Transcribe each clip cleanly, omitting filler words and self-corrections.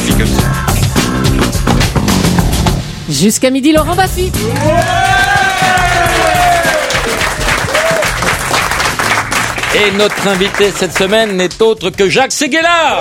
dit comme ça. Jusqu'à midi, Laurent Baffy. Et notre invité cette semaine n'est autre que Jacques Séguéla.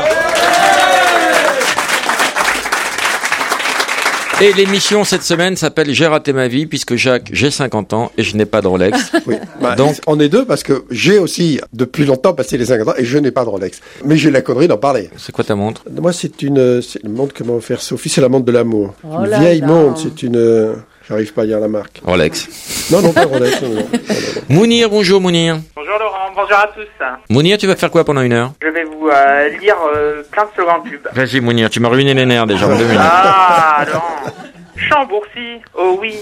Et l'émission cette semaine s'appelle J'ai raté ma vie, puisque Jacques, j'ai 50 ans et je n'ai pas de Rolex. Oui. Donc, on est deux parce que j'ai aussi depuis longtemps passé les 50 ans et je n'ai pas de Rolex. Mais j'ai la connerie d'en parler. C'est quoi ta montre? Moi, c'est une montre que m'a offert Sophie, c'est la montre de l'amour. Oh Une là vieille là. montre, c'est une... J'arrive pas à dire la marque. Rolex. Non, pas Rolex. Non. Mounir, bonjour Mounir. Bonjour Laurent, bonjour à tous. Mounir, tu vas faire quoi pendant 1 heure? Je vais vous lire plein de slogans pub. Vas-y Mounir, tu m'as ruiné les nerfs déjà en 2 minutes. Ah, Laurent. Chambourcy, oh oui.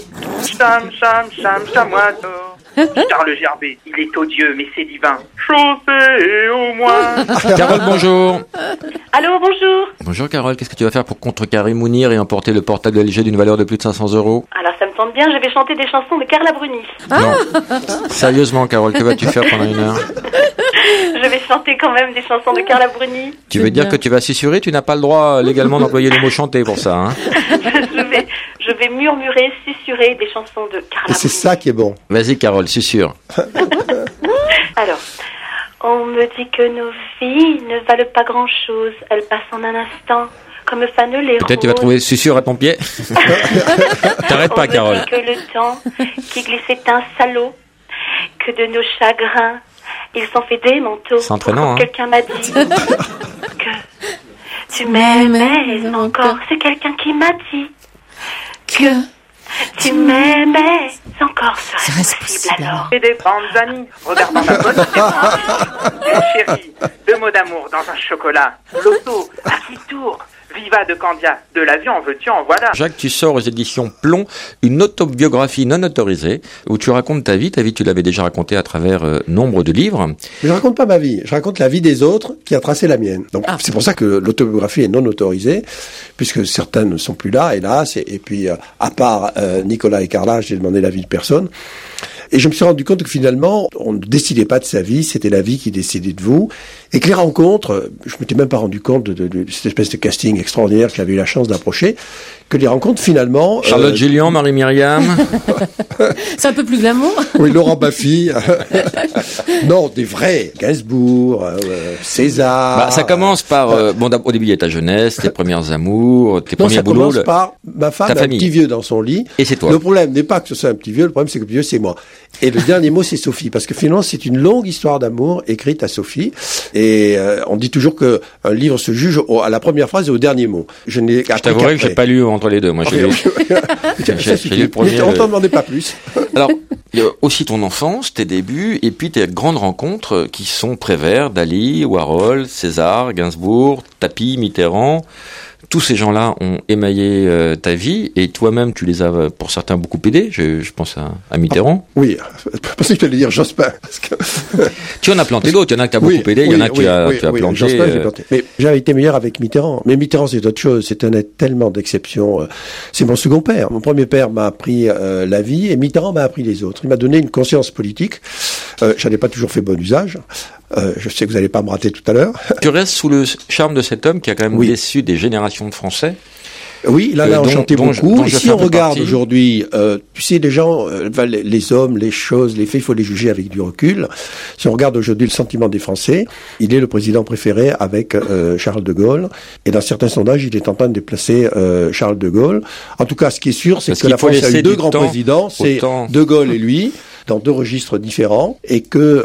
Chamoiseau. Charles Gerbet, il est odieux, mais c'est divin. Chaussé au moins. Carole, bonjour. Allô, bonjour. Bonjour Carole, qu'est-ce que tu vas faire pour contrecarrer Mounir et emporter le portable LG d'une valeur de plus de 500 €? Alors ça me tente bien, je vais chanter des chansons de Carla Bruni. Non. Sérieusement Carole, que vas-tu faire pendant 1 heure? Je vais chanter quand même des chansons de Carla Bruni. Tu veux dire que tu vas susurrer? Tu n'as pas le droit légalement d'employer le mot chanter pour ça, hein? Je vais murmurer, susurrer des chansons de Carla Et c'est Bruni. ça qui est bon. Vas-y Carole, susurre. Alors, on me dit que nos vies ne valent pas grand-chose. Elles passent en un instant, comme fanent les roses. Peut-être tu vas trouver susurre à ton pied. T'arrêtes pas Carole. On me dit que le temps qui glisse est un salaud, que de nos chagrins, ils s'en fait des manteaux. C'est entraînant, hein. Quelqu'un m'a dit que tu m'aimais encore. C'est quelqu'un qui m'a dit que tu m'aimais encore. Serait-ce possible alors? Et des bandes amies, regardant la bonne chérie, 2 mots d'amour dans un chocolat. L'auto, à qui tour? Viva de Candia, de la vie en veux-tu, en voilà. Jacques, tu sors aux éditions Plomb une autobiographie non autorisée où tu racontes ta vie. Ta vie, tu l'avais déjà racontée à travers nombre de livres. Mais je raconte pas ma vie, je raconte la vie des autres qui a tracé la mienne. Donc c'est pour ça que l'autobiographie est non autorisée, puisque certains ne sont plus là, hélas. Et puis, à part Nicolas et Carla, j'ai demandé l'avis de personne. Et je me suis rendu compte que finalement, on ne décidait pas de sa vie, c'était la vie qui décidait de vous. Et que les rencontres, je m'étais même pas rendu compte de cette espèce de casting extraordinaire que j'avais eu la chance d'approcher, que les rencontres finalement... Charlotte Julien, Marie-Myriam. C'est un peu plus glamour. Oui, Laurent Baffy. Non, des vrais. Gainsbourg, César. Bah, ça commence par, au début, il y a ta jeunesse, tes premiers amours, tes premiers boulots. Non, ça commence par ma femme, ta un famille. petit vieux dans son lit. Et c'est toi. Le problème n'est pas que ce soit un petit vieux, le problème c'est que le petit vieux c'est moi. Et le dernier mot c'est Sophie, parce que finalement c'est une longue histoire d'amour écrite à Sophie. Et on dit toujours que un livre se juge à la première phrase et au dernier mot. Je t'avouerai que j'ai pas lu entre les deux. Moi, j'ai lu le premier. On t'en demandait pas plus. Alors, il y a aussi ton enfance, tes débuts, et puis tes grandes rencontres qui sont Prévert, Dali, Warhol, César, Gainsbourg, Tapi, Mitterrand. Tous ces gens-là ont émaillé ta vie, et toi-même, tu les as, pour certains, beaucoup aidés. Je pense à Mitterrand. Oui, je pensais que tu allais dire Jospin. Parce que... Tu en as planté d'autres, il y en a que tu as beaucoup aidé, il y en a que tu as planté. Jospin, j'ai planté. Mais j'avais été meilleur avec Mitterrand. Mais Mitterrand, c'est autre chose. C'est un être tellement d'exception. C'est mon second père. Mon premier père m'a appris la vie, et Mitterrand m'a appris les autres. Il m'a donné une conscience politique. J'en ai pas toujours fait bon usage. Je sais que vous n'allez pas me rater tout à l'heure. Tu restes sous le charme de cet homme qui a quand même déçu des générations de Français. Oui, là, on chantait beaucoup. Et si on regarde aujourd'hui, tu sais, les gens, les hommes, les choses, les faits, il faut les juger avec du recul. Si on regarde aujourd'hui le sentiment des Français, il est le président préféré avec Charles de Gaulle. Et dans certains sondages, il est en train de déplacer Charles de Gaulle. En tout cas, ce qui est sûr, c'est que la France a eu 2 grands présidents, c'est de Gaulle et lui, dans 2 registres différents, et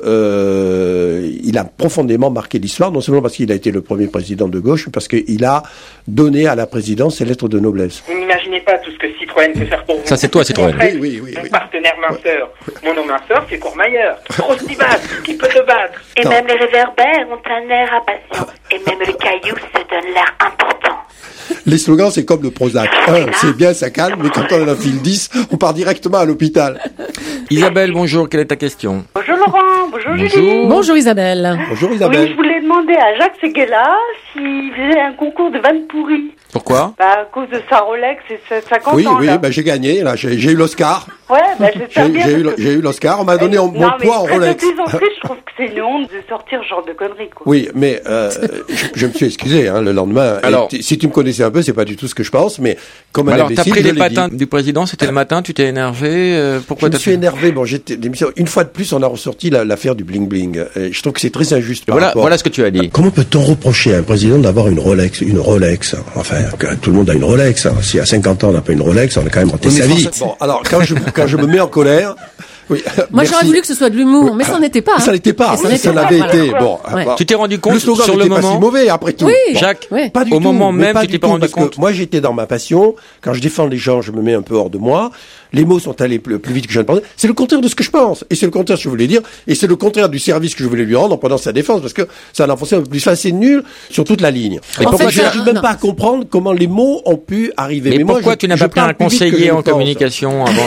que il a profondément marqué l'histoire, non seulement parce qu'il a été le premier président de gauche, mais parce qu'il a donné à la présidence ses lettres de noblesse. Vous n'imaginez pas tout ce que Citroën peut faire pour vous. Ça, c'est toi, Citroën. Oui. Mon partenaire minceur. Mon nom minceur, c'est Courmayeur. Grosse qui peut te battre. Et même les réverbères ont un air impatient. Et même les cailloux se donnent l'air important. Les slogans, c'est comme le Prozac. C'est bien, ça calme, mais quand on en enfile 10, on part directement à l'hôpital. Isabelle, bonjour, quelle est ta question? Bonjour Laurent, bonjour Julie. Bonjour Isabelle. Bonjour Isabelle. Oui, je voulais demander à Jacques Séguéla s'il faisait un concours de vannes pourries. Pourquoi ? À cause de sa Rolex et sa 50 Oui, ans. oui, là. j'ai gagné, là, j'ai eu l'Oscar. Ouais, j'espère bien. J'ai eu l'Oscar, on m'a donné mon poids en Rolex. De plus en plus, je trouve que c'est une honte de sortir ce genre de conneries, quoi. Oui, mais je me suis excusé le lendemain. Alors, si tu me connaissais un peu, c'est pas du tout ce que je pense, mais comme un alors, imbécile, t'as pris les je l'ai patins dit. du président, c'était le matin, tu t'es énervé, pourquoi Je me suis énervé. Bon, une fois de plus, on a ressorti l'affaire du bling bling. Et je trouve que c'est très injuste. Voilà ce que tu as dit. Comment peut-on reprocher à un président d'avoir une Rolex? Enfin, tout le monde a une Rolex. Hein. Si à 50 ans on n'a pas une Rolex, on a quand même raté sa vie. Bon, alors quand je me mets en colère. Oui, moi, j'aurais voulu que ce soit de l'humour, mais ça n'était pas. Ça n'était pas. Ça l'avait été. Bon, tu t'es rendu compte le slogan sur le n'était moment pas si mauvais après tout. Oui, bon, Jacques, pas du au tout, moment même, pas tu du t'es pas tout, rendu parce compte. que moi, j'étais dans ma passion. Quand je défends les gens, je me mets un peu hors de moi. Les mots sont allés plus vite que je ne pensais. C'est le contraire de ce que je pense. Et c'est le contraire de ce que je voulais dire. Et c'est le contraire du service que je voulais lui rendre en prenant sa défense. Parce que ça l'a enfoncé un peu plus. Enfin, c'est nul sur toute la ligne. Et pourquoi je n'arrive même pas à comprendre comment les mots ont pu arriver. Mais moi, pourquoi tu n'as pas pris un conseiller en communication avant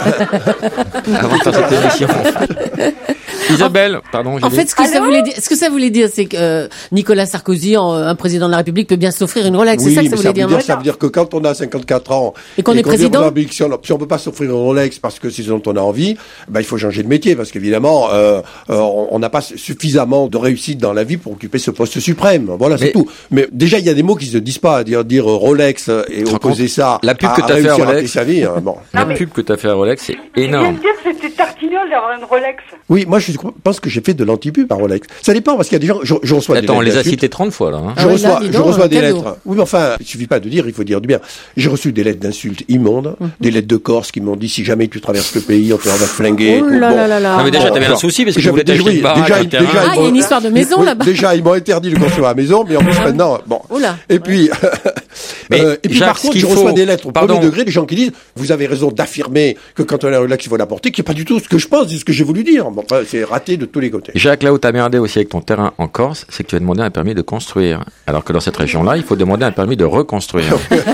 de faire cette émission? Isabelle, pardon. En fait, ce que ça voulait dire, c'est que Nicolas Sarkozy, un président de la République, peut bien s'offrir une Rolex. Oui, c'est ça que ça voulait dire, non? Ça veut dire que quand on a 54 ans et qu'on est président, si on peut pas s'offrir une Rolex parce que c'est ce dont on a envie, il faut changer de métier parce qu'évidemment, on n'a pas suffisamment de réussite dans la vie pour occuper ce poste suprême. Voilà, c'est tout. Mais déjà, il y a des mots qui se disent pas. Dire Rolex et opposer ça. La pub que t'as fait à Rolex, sa vie. Bon. La pub que t'as fait à Rolex, c'est énorme. Je viens de dire que c'était Tartignol d'avoir une Rolex. Oui, moi je pense que j'ai fait de l'anti-pub à Rolex. Ça dépend parce qu'il y a des gens, je reçois des lettres. Attends, on les a cités 30 fois là. Hein. Je reçois des lettres. Oui, mais enfin, il suffit pas de dire, il faut dire du bien. J'ai reçu des lettres d'insultes immondes, des lettres de Corse qui m'ont dit si jamais tu traverses le pays, on va te flinguer. Oh là là là. Non mais déjà t'avais un souci parce que je voulais t'acheter une baraque, un terrain. Ah, il y a une histoire de maison là-bas. Déjà, ils m'ont interdit de construire la maison, mais en plus maintenant, bon. Et puis, par contre, je reçois des lettres au premier degré, des gens qui disent vous avez raison d'affirmer que quand on a un Rolex, il faut l'apporter, qui est pas du tout ce que je pense, c'est ce que j'ai voulu dire. Bon, c'est raté de tous les côtés. Jacques, là où t'as merdé aussi avec ton terrain en Corse, c'est que tu as demandé un permis de construire. Alors que dans cette région-là, il faut demander un permis de reconstruire.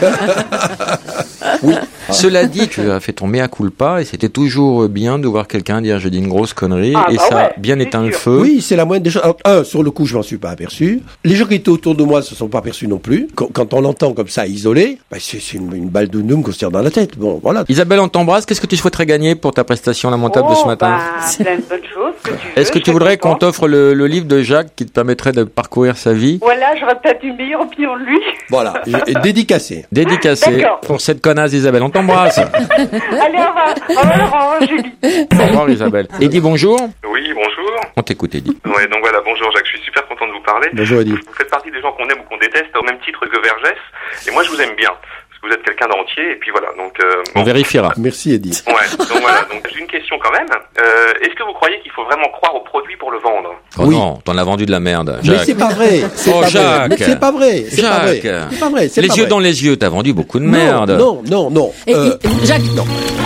Oui. Cela dit, tu as fait ton mea culpa et c'était toujours bien de voir quelqu'un dire j'ai dit une grosse connerie ça a bien éteint le feu. Oui, c'est la moindre des choses. Alors, sur le coup, je m'en suis pas aperçu. Les gens qui étaient autour de moi se sont pas aperçus non plus. Quand on l'entend comme ça, isolé, c'est une balle de noum qu'on se tire dans la tête. Bon, voilà. Isabelle, on t'embrasse. Qu'est-ce que tu souhaiterais gagner pour ta prestation lamentable de ce matin? Plein de bonnes choses que tu veux. Est-ce que tu voudrais qu'on t'offre le livre de Jacques qui te permettrait de parcourir sa vie? Voilà, j'aurais peut-être une meilleure opinion de lui. Voilà, dédicacé. Dédicacé pour cette connasse Isabelle. On t'embrasse. Allez, au revoir, Julie. Au revoir Isabelle. Eddy, bonjour. Oui, bonjour. On t'écoute, Eddy. Ouais, donc voilà, bonjour Jacques, je suis super content de vous parler. Bonjour Eddy. Vous faites partie des gens qu'on aime ou qu'on déteste au même titre que Vergès, et moi je vous aime bien. Parce que vous êtes quelqu'un d'entier, et puis voilà, donc... On vérifiera. Merci Eddy. Ouais, donc voilà, donc j'ai une question quand même. Est-ce que vous croyez qu'il faut vraiment croire au produit pour le vendre? Oh oui. Non, t'en as vendu de la merde, Jacques. Mais c'est pas vrai. Jacques. Mais c'est pas vrai. Jacques. C'est pas vrai. Les yeux dans les yeux, t'as vendu beaucoup de merde. Non. Jacques. Non.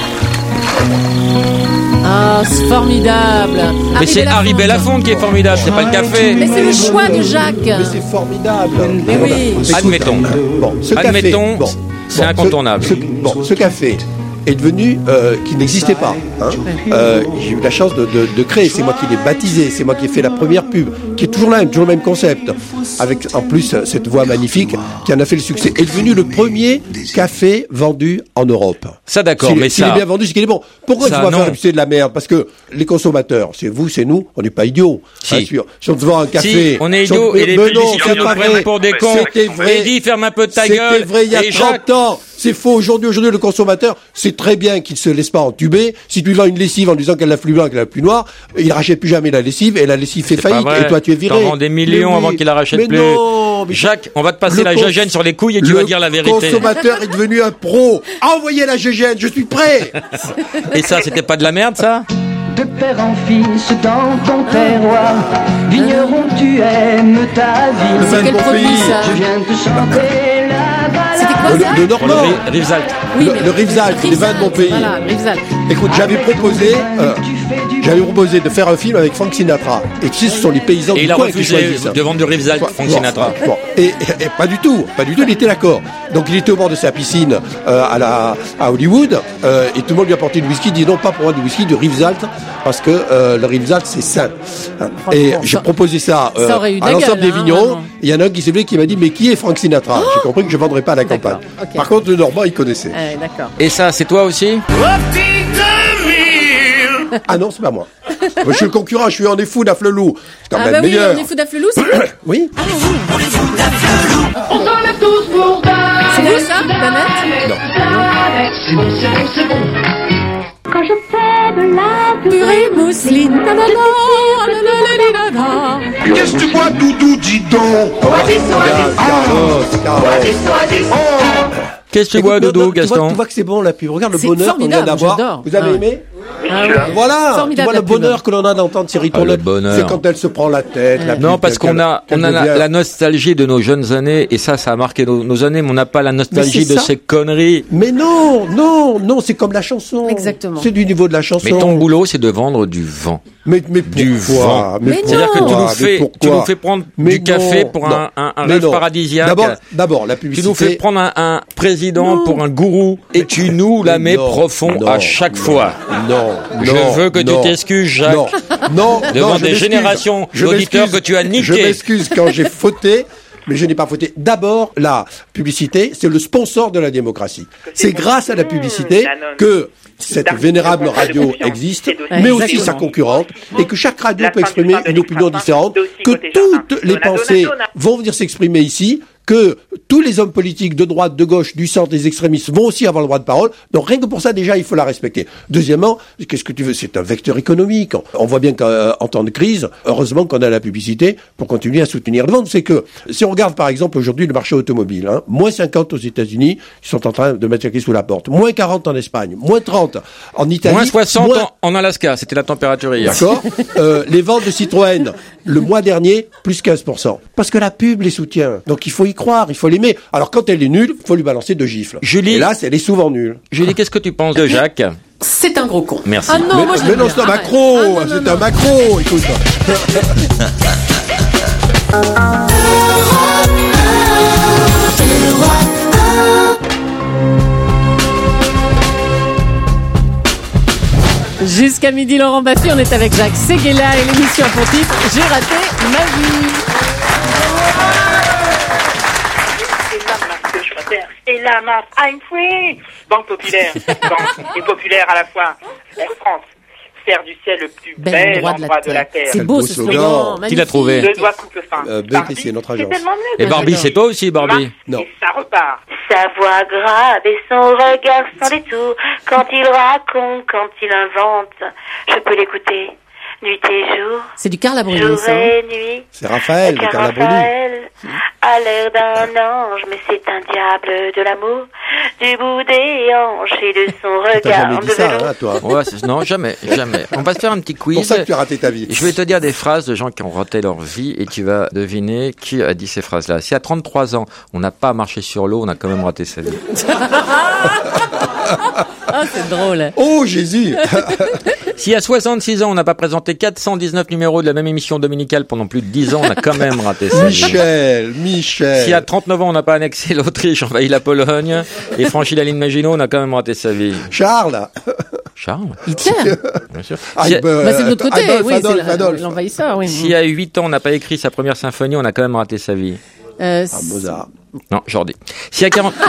Ah, c'est formidable. Mais c'est Harry Belafonte qui est formidable, c'est pas le café. Mais c'est le choix de Jacques. Mais c'est formidable. Mais oui. Admettons. Bon, ce Admettons, café, c'est incontournable. Ce café est devenu qui n'existait pas. J'ai eu la chance de créer, c'est moi qui l'ai baptisé, c'est moi qui ai fait la première pub, qui est toujours là, toujours le même concept, avec en plus cette voix magnifique qui en a fait le succès. Est devenu le premier café vendu en Europe. Ça d'accord, mais s'il est bien vendu, c'est qu'il est bon. Pourquoi il faut pas faire publicité de la merde? Parce que les consommateurs, c'est vous, c'est nous, on n'est pas idiots. Si. Si on te vend un café, si, on est idiots et les publicitaires nous prennent pour des cons. C'était vrai. Eddy, ferme un peu de ta gueule. C'était vrai il y a 30 ans. C'est faux. Aujourd'hui, le consommateur, c'est très bien qu'il se laisse pas entuber. Si tu lui vends une lessive en disant qu'elle a plus blanc, qu'elle a plus noir, il rachète plus jamais la lessive et la lessive fait faillite et toi tu es viré. T'en vends des millions avant qu'il la rachète plus. Non, mais Jacques, on va te passer la gégène sur les couilles et tu vas dire la vérité. Le consommateur est devenu un pro. Envoyez la gégène, je suis prêt. Et ça, c'était pas de la merde, ça? De père en fils dans ton terroir, vigneron tu aimes ta vie. C'est quel produit ça? Je viens te chanter la balade. C'était quoi ça? Le Normand. Le Rivesaltes. Oui, le Rivesaltes, les vins de mon pays. Voilà, Rivesaltes. Écoute, j'avais proposé J'avais proposé de faire un film avec Frank Sinatra. Et tu sais, ce sont les paysans du coin qui choisissent ça. De vendre de Rivesaltes, Frank Sinatra. Bon. Et pas du tout, il était d'accord. Donc il était au bord de sa piscine à Hollywood, et tout le monde lui apportait du whisky. Il dit non, pas pour moi du whisky, du Rivesaltes, parce que le Rivesaltes c'est sain. Et j'ai proposé ça à l'ensemble des vignerons. Il y en a un qui s'est levé qui m'a dit mais qui est Frank Sinatra? J'ai compris que je vendrais pas à la campagne. Okay. Par contre, le Normand il connaissait. D'accord. Et ça, c'est toi aussi? Ah non, c'est pas moi. Moi, je suis le concurrent, je suis en fou d'Afflelou. C'est quand même meilleur. On est fou d'Afflelou, c'est vous? Oui. Ah oui. On s'enlève tous pour c'est vous ça, Danette? Non. C'est bon. Quand je fais de la purée mousseline, Qu'est-ce que tu bois, Doudou, dis donc? Qu'est-ce que tu bois, Doudou, Gaston? Tu vois que c'est bon la pub. Regarde le bonheur qu'on vient d'avoir. Vous avez aimé? Voilà. Tu vois le bonheur que l'on a d'entendre Thierry Tournette. C'est quand elle se prend la tête. Non, parce qu'on a la nostalgie de nos jeunes années, et ça a marqué nos années, mais on n'a pas la nostalgie de ces conneries. Mais non, c'est comme la chanson. Exactement. C'est du niveau de la chanson. Mais ton boulot, c'est de vendre du vent. Mais pourquoi? C'est-à-dire que tu nous fais prendre du café pour un rêve paradisiaque. D'abord, la publicité. Tu nous fais prendre un président pour un gourou, et tu nous la mets profond à chaque fois. Je veux que tu t'excuses, Jacques. Non. Devant des générations d'auditeurs que tu as niqués. Je m'excuse quand j'ai fauté. Mais je n'ai pas fauté. D'abord, la publicité, c'est le sponsor de la démocratie. C'est grâce à la publicité que cette vénérable radio existe, mais aussi sa concurrente, et que chaque radio peut exprimer une opinion différente, que toutes les pensées vont venir s'exprimer ici, que tous les hommes politiques de droite, de gauche, du centre, des extrémistes vont aussi avoir le droit de parole. Donc rien que pour ça, déjà, il faut la respecter. Deuxièmement, qu'est-ce que tu veux? C'est un vecteur économique. On voit bien qu'en temps de crise, heureusement qu'on a la publicité pour continuer à soutenir le vent. C'est que, si on regarde par exemple aujourd'hui le marché automobile, moins 50 aux États-Unis, ils sont en train de mettre la clé sous la porte. Moins 40 en Espagne, moins 30 en Italie. Moins 60 en Alaska, c'était la température hier. D'accord. Les ventes de Citroën, le mois dernier, plus 15%. Parce que la pub les soutient. Donc il faut y croire, il faut l'aimer. Alors quand elle est nulle, il faut lui balancer 2 gifles. Julie, et là, elle est souvent nulle. Julie, qu'est-ce que tu penses de Jacques? C'est un gros con. Merci. Ah non, moi je mais non, c'est un macro. C'est un macro. Écoute. Jusqu'à midi, Laurent Baffy, on est avec Jacques Séguéla et l'émission pour titre J'ai raté ma vie. Et la marque I'm Free. Banque Populaire, banque et populaire à la fois. Air France, faire du ciel le plus bel endroit de la terre. C'est beau ce slogan. Qui l'a trouvé? Deux doigts coupe fin. BTC, notre agence. Et Barbie, c'est toi aussi, Barbie? Non. Et ça repart. Sa voix grave et son regard sans détour. Quand il raconte, quand il invente, je peux l'écouter. Nuit et jour. C'est du Carla Bruni, jour ça. et nuit. C'est Raphaël, de Carla Bruni. A l'air d'un ange, mais c'est un diable de l'amour. Du bout des hanches et de son regard. T'as jamais dit ça, toi? Ouais, non, jamais. On va se faire un petit quiz. C'est pour ça que tu as raté ta vie. Je vais te dire des phrases de gens qui ont raté leur vie et tu vas deviner qui a dit ces phrases-là. Si à 33 ans, on n'a pas marché sur l'eau, on a quand même raté sa vie. Ah, c'est drôle. Oh, Jésus. Si à 66 ans, on n'a pas présenté 419 numéros de la même émission dominicale pendant plus de 10 ans, on a quand même raté sa vie. Michel. Si à 39 ans, on n'a pas annexé l'Autriche, envahi la Pologne et franchi la ligne Maginot, on a quand même raté sa vie. Charles. Hitler. Bien sûr. C'est de notre côté, Adolphe. c'est l'envahisseur, oui. Si à 8 ans, on n'a pas écrit sa première symphonie, on a quand même raté sa vie. Mozart. Non, Jordi. Si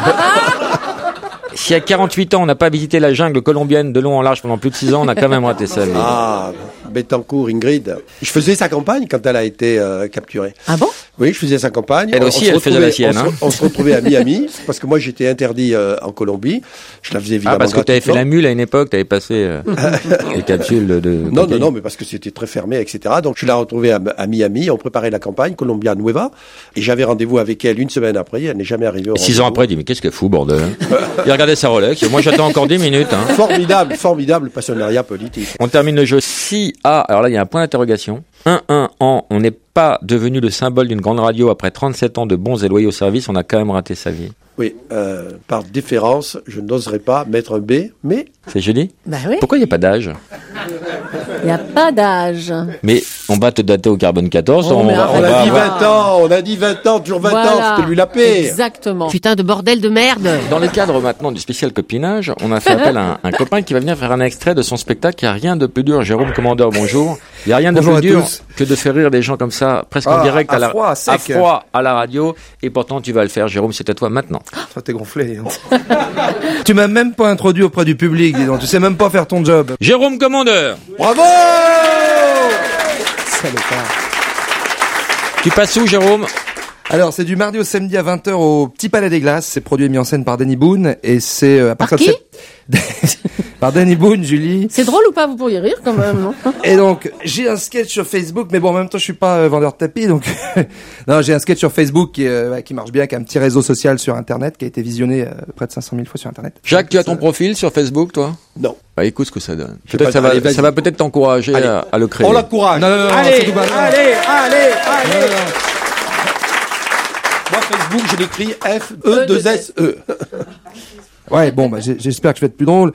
à 48 ans, on n'a pas visité la jungle colombienne de long en large pendant plus de 6 ans, on a quand même raté sa vie. Bettencourt, Ingrid. Je faisais sa campagne quand elle a été capturée. Ah bon? Oui, je faisais sa campagne. Elle aussi, elle faisait la sienne. On se retrouvait à Miami, parce que moi j'étais interdit en Colombie. Je la faisais évidemment. Parce que tu avais fait la mule à une époque, tu avais passé les capsules de... Non, mais parce que c'était très fermé, etc. Donc je l'ai retrouvée à Miami, on préparait la campagne, Colombia Nueva, et j'avais rendez-vous avec elle une semaine après, elle n'est jamais arrivée au rendez-vous. 6 ans après, il dit, mais qu'est-ce qu'elle fout, bordel? Il regardait sa Rolex, moi j'attends encore 10 minutes. Formidable passionnariat politique. On termine le jeu. Si alors là il y a un point d'interrogation. 1 an, on n'est pas devenu le symbole d'une grande radio après 37 ans de bons et loyaux services, on a quand même raté sa vie. Oui, par déférence, je n'oserais pas mettre un B, mais... C'est joli? Bah oui. Pourquoi il n'y a pas d'âge? Il n'y a pas d'âge. Mais on va te dater au carbone 14. On a dit 20 ans, on a dit 20 ans, toujours 20 ans, c'était lui la paix. Exactement. Putain de bordel de merde. Dans le cadre maintenant du spécial copinage, on a fait appel à un copain qui va venir faire un extrait de son spectacle. Il n'y a rien de plus dur. Jérôme Commandeur, bonjour. Il n'y a rien de plus dur que de faire rire des gens comme ça, presque en direct à froid à la radio. Et pourtant, tu vas le faire, Jérôme, c'est à toi maintenant. Toi, t'es gonflé. Tu m'as même pas introduit auprès du public, dis donc. Tu sais même pas faire ton job. Jérôme Commandeur. Bravo! Tu passes où, Jérôme? Alors, c'est du mardi au samedi à 20h au Petit Palais des Glaces. C'est produit et mis en scène par Danny Boone. Et c'est à partir de par Danny Boone, Julie. C'est drôle ou pas? Vous pourriez rire quand même, non? Et donc, j'ai un sketch sur Facebook, mais bon, en même temps, je suis pas vendeur de tapis, donc non, j'ai un sketch sur Facebook qui marche bien, qui a un petit réseau social sur Internet, qui a été visionné près de 500 000 fois sur Internet. Jacques, tu as ton profil sur Facebook, toi? Non. Bah, écoute ce que ça donne. Peut-être ça va peut-être t'encourager à le créer. On l'encourage. Non, allez. Moi, Facebook, je l'écris F-E-2-S-E. Ouais, bon, bah, j'espère que je vais être plus drôle.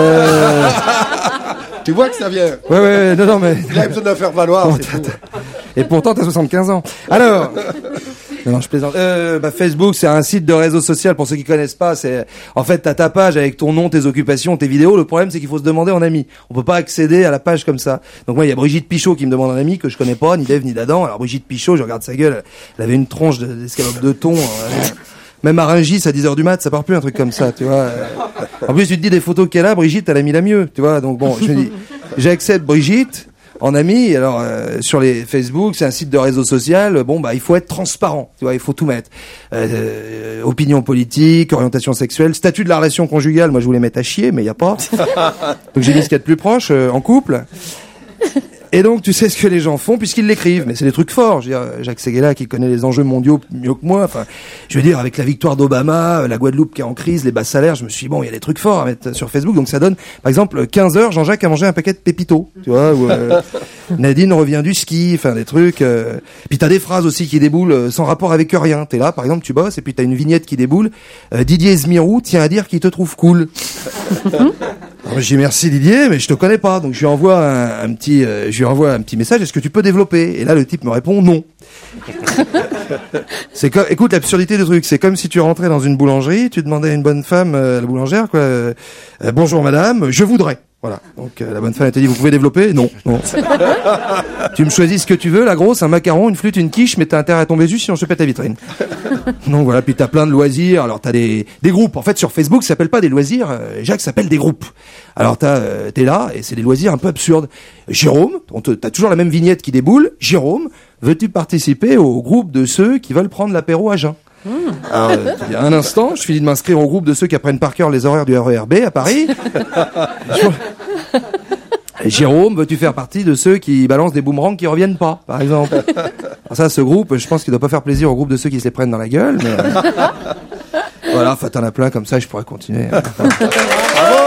Tu vois que ça vient. Ouais, non, mais. Il a besoin de faire valoir, bon, c'est tout. Et pourtant, t'as 75 ans. Alors. Non, je plaisante. Facebook, c'est un site de réseau social, pour ceux qui connaissent pas, c'est, en fait, t'as ta page avec ton nom, tes occupations, tes vidéos. Le problème, c'est qu'il faut se demander en ami. On peut pas accéder à la page comme ça. Donc moi, il y a Brigitte Pichot qui me demande un ami que je connais pas, ni d'Ève, ni d'Adam. Alors Brigitte Pichot, je regarde sa gueule, elle avait une tronche d'escalope de thon. Même à Rungis, à 10h du mat, ça part plus un truc comme ça, tu vois. En plus, tu te dis des photos qu'elle a, Brigitte, elle a mis la mieux, tu vois. Donc bon, je me dis, j'accepte Brigitte en ami. Alors sur les Facebook, c'est un site de réseau social. Bon, bah il faut être transparent, tu vois. Il faut tout mettre. Opinion politique, orientation sexuelle, statut de la relation conjugale. Moi, je voulais mettre à chier, mais il y a pas. Donc j'ai mis ce qu'il y a de plus proche en couple. Et donc, tu sais ce que les gens font puisqu'ils l'écrivent. Mais c'est des trucs forts. Je veux dire, Jacques Séguéla qui connaît les enjeux mondiaux mieux que moi. Enfin, je veux dire, avec la victoire d'Obama, la Guadeloupe qui est en crise, les bas salaires, je me suis dit, bon, il y a des trucs forts à mettre sur Facebook. Donc ça donne, par exemple, 15h, Jean-Jacques a mangé un paquet de pépitos. Tu vois, ou, Nadine revient du ski, enfin des trucs. Puis t'as des phrases aussi qui déboulent sans rapport avec rien. T'es là, par exemple, tu bosses et puis t'as une vignette qui déboule. Didier Esmirou tient à dire qu'il te trouve cool. Alors, je dis merci Didier, mais je te connais pas, donc je lui envoie un petit message. Est-ce que tu peux développer? Et là, le type me répond non. C'est comme, écoute, l'absurdité du truc, c'est comme si tu rentrais dans une boulangerie, tu demandais à une bonne femme, la boulangère, quoi, bonjour madame, je voudrais. Voilà. Donc la bonne femme elle te dit vous pouvez développer? Non. Tu me choisis ce que tu veux, la grosse, un macaron, une flûte, une quiche, mais t'as intérêt à tomber juste sinon je te pète la vitrine. Donc voilà, puis t'as plein de loisirs. Alors t'as des groupes. En fait sur Facebook ça s'appelle pas des loisirs, Jacques s'appelle des groupes. Alors t'es là et c'est des loisirs un peu absurdes. Jérôme, t'as toujours la même vignette qui déboule. Jérôme, veux-tu participer au groupe de ceux qui veulent prendre l'apéro à jeun? Alors, il y a un instant, je finis de m'inscrire au groupe de ceux qui apprennent par cœur les horaires du RERB à Paris. Jérôme, veux-tu faire partie de ceux qui balancent des boomerangs qui reviennent pas, par exemple? Alors ça, ce groupe, je pense qu'il doit pas faire plaisir au groupe de ceux qui se les prennent dans la gueule, mais voilà, enfin, t'en as plein comme ça, je pourrais continuer. Bravo!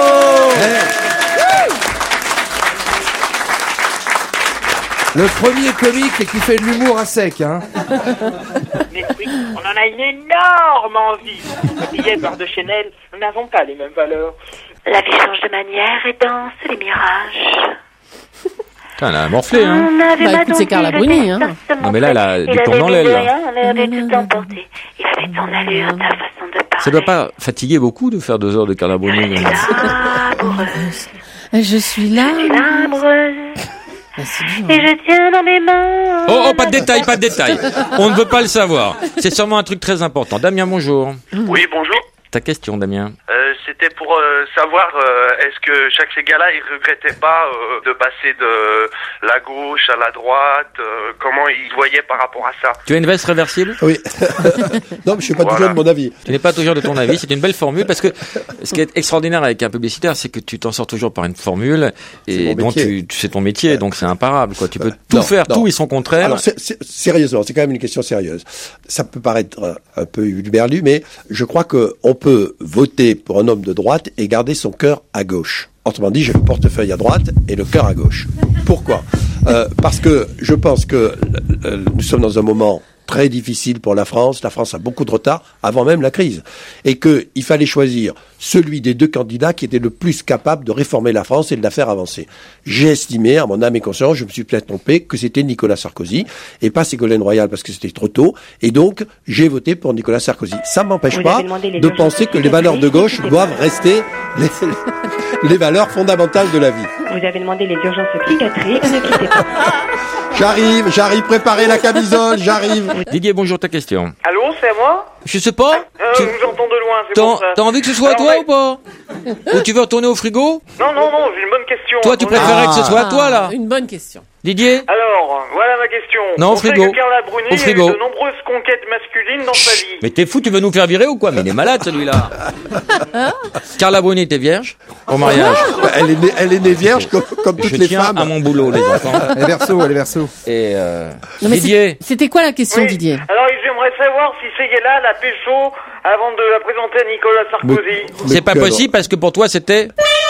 Le premier comique qui fait de l'humour à sec, hein. Mais oui, on en a une énorme envie. Billet barre de Chanel, nous n'avons pas les mêmes valeurs. La vie change de manière et danse les mirages. Putain, elle a morflé, hein. Bah, écoute, c'est Carla Bruni, hein. Non, mais là, elle a du plomb dans l'aile, là. On avait tout emporté. Il avait ton allure, ta façon de parler. Ça doit pas fatiguer beaucoup de faire 2 heures de Carla Bruni. Amoureuse. Je suis là. Amoureuse. Et je tiens dans mes mains. Oh, pas de détails. On ne veut pas le savoir. C'est sûrement un truc très important. Damien, bonjour. Oui, bonjour. Ta question, Damien. C'était pour savoir, est-ce que Jacques Séguéla, il regrettait pas de passer de la gauche à la droite, comment il voyait par rapport à ça? Tu as une veste réversible? Oui. Non, mais je suis pas toujours de mon avis. Tu n'es pas toujours de ton avis, c'est une belle formule, parce que ce qui est extraordinaire avec un publicitaire, c'est que tu t'en sors toujours par une formule, et dont c'est ton métier, donc c'est imparable, quoi. Tu peux tout faire, tout et son contraire. Alors, sérieusement, c'est quand même une question sérieuse. Ça peut paraître un peu hurluberlu, mais je crois qu'on peut voter pour un homme de droite et garder son cœur à gauche. Autrement dit, j'ai le portefeuille à droite et le cœur à gauche. Pourquoi? Parce que je pense que nous sommes dans un moment très difficile pour la France. La France a beaucoup de retard avant même la crise. Et qu'il fallait choisir celui des deux candidats qui était le plus capable de réformer la France et de la faire avancer. J'ai estimé, à mon âme et conscience, je me suis peut-être trompé, que c'était Nicolas Sarkozy et pas Ségolène Royal parce que c'était trop tôt. Et donc, j'ai voté pour Nicolas Sarkozy. Ça ne m'empêche pas de penser que les valeurs de gauche doivent rester les valeurs fondamentales de la vie. Vous avez demandé les urgences psychiatriques, ne quittez pas. J'arrive, préparez la camisole, j'arrive. Didier, bonjour, ta question. Allô, c'est à moi? Je sais pas. Je vous entends de loin, c'est pour ça. T'as envie que ce soit à toi ou pas? Ou tu veux retourner au frigo? Non, j'ai une bonne question. Toi, tu préférais que ce soit à toi, là? Une bonne question. Didier? Alors, voilà ma question. Non, au frigo. On sait que Carla Bruni au frigo. a eu de nombreuses conquêtes masculines dans sa vie. Mais t'es fou, tu veux nous faire virer ou quoi? Mais il est malade, celui-là. Carla Bruni était vierge au mariage. Elle est née vierge comme toutes les femmes. Je tiens à mon boulot, les enfants. Elle est verso. Et Non, mais Didier. c'était quoi la question, Didier? Alors, j'aimerais savoir si Ségala l'a pécho avant de la présenter à Nicolas Sarkozy. C'est pas possible parce que pour toi, c'était...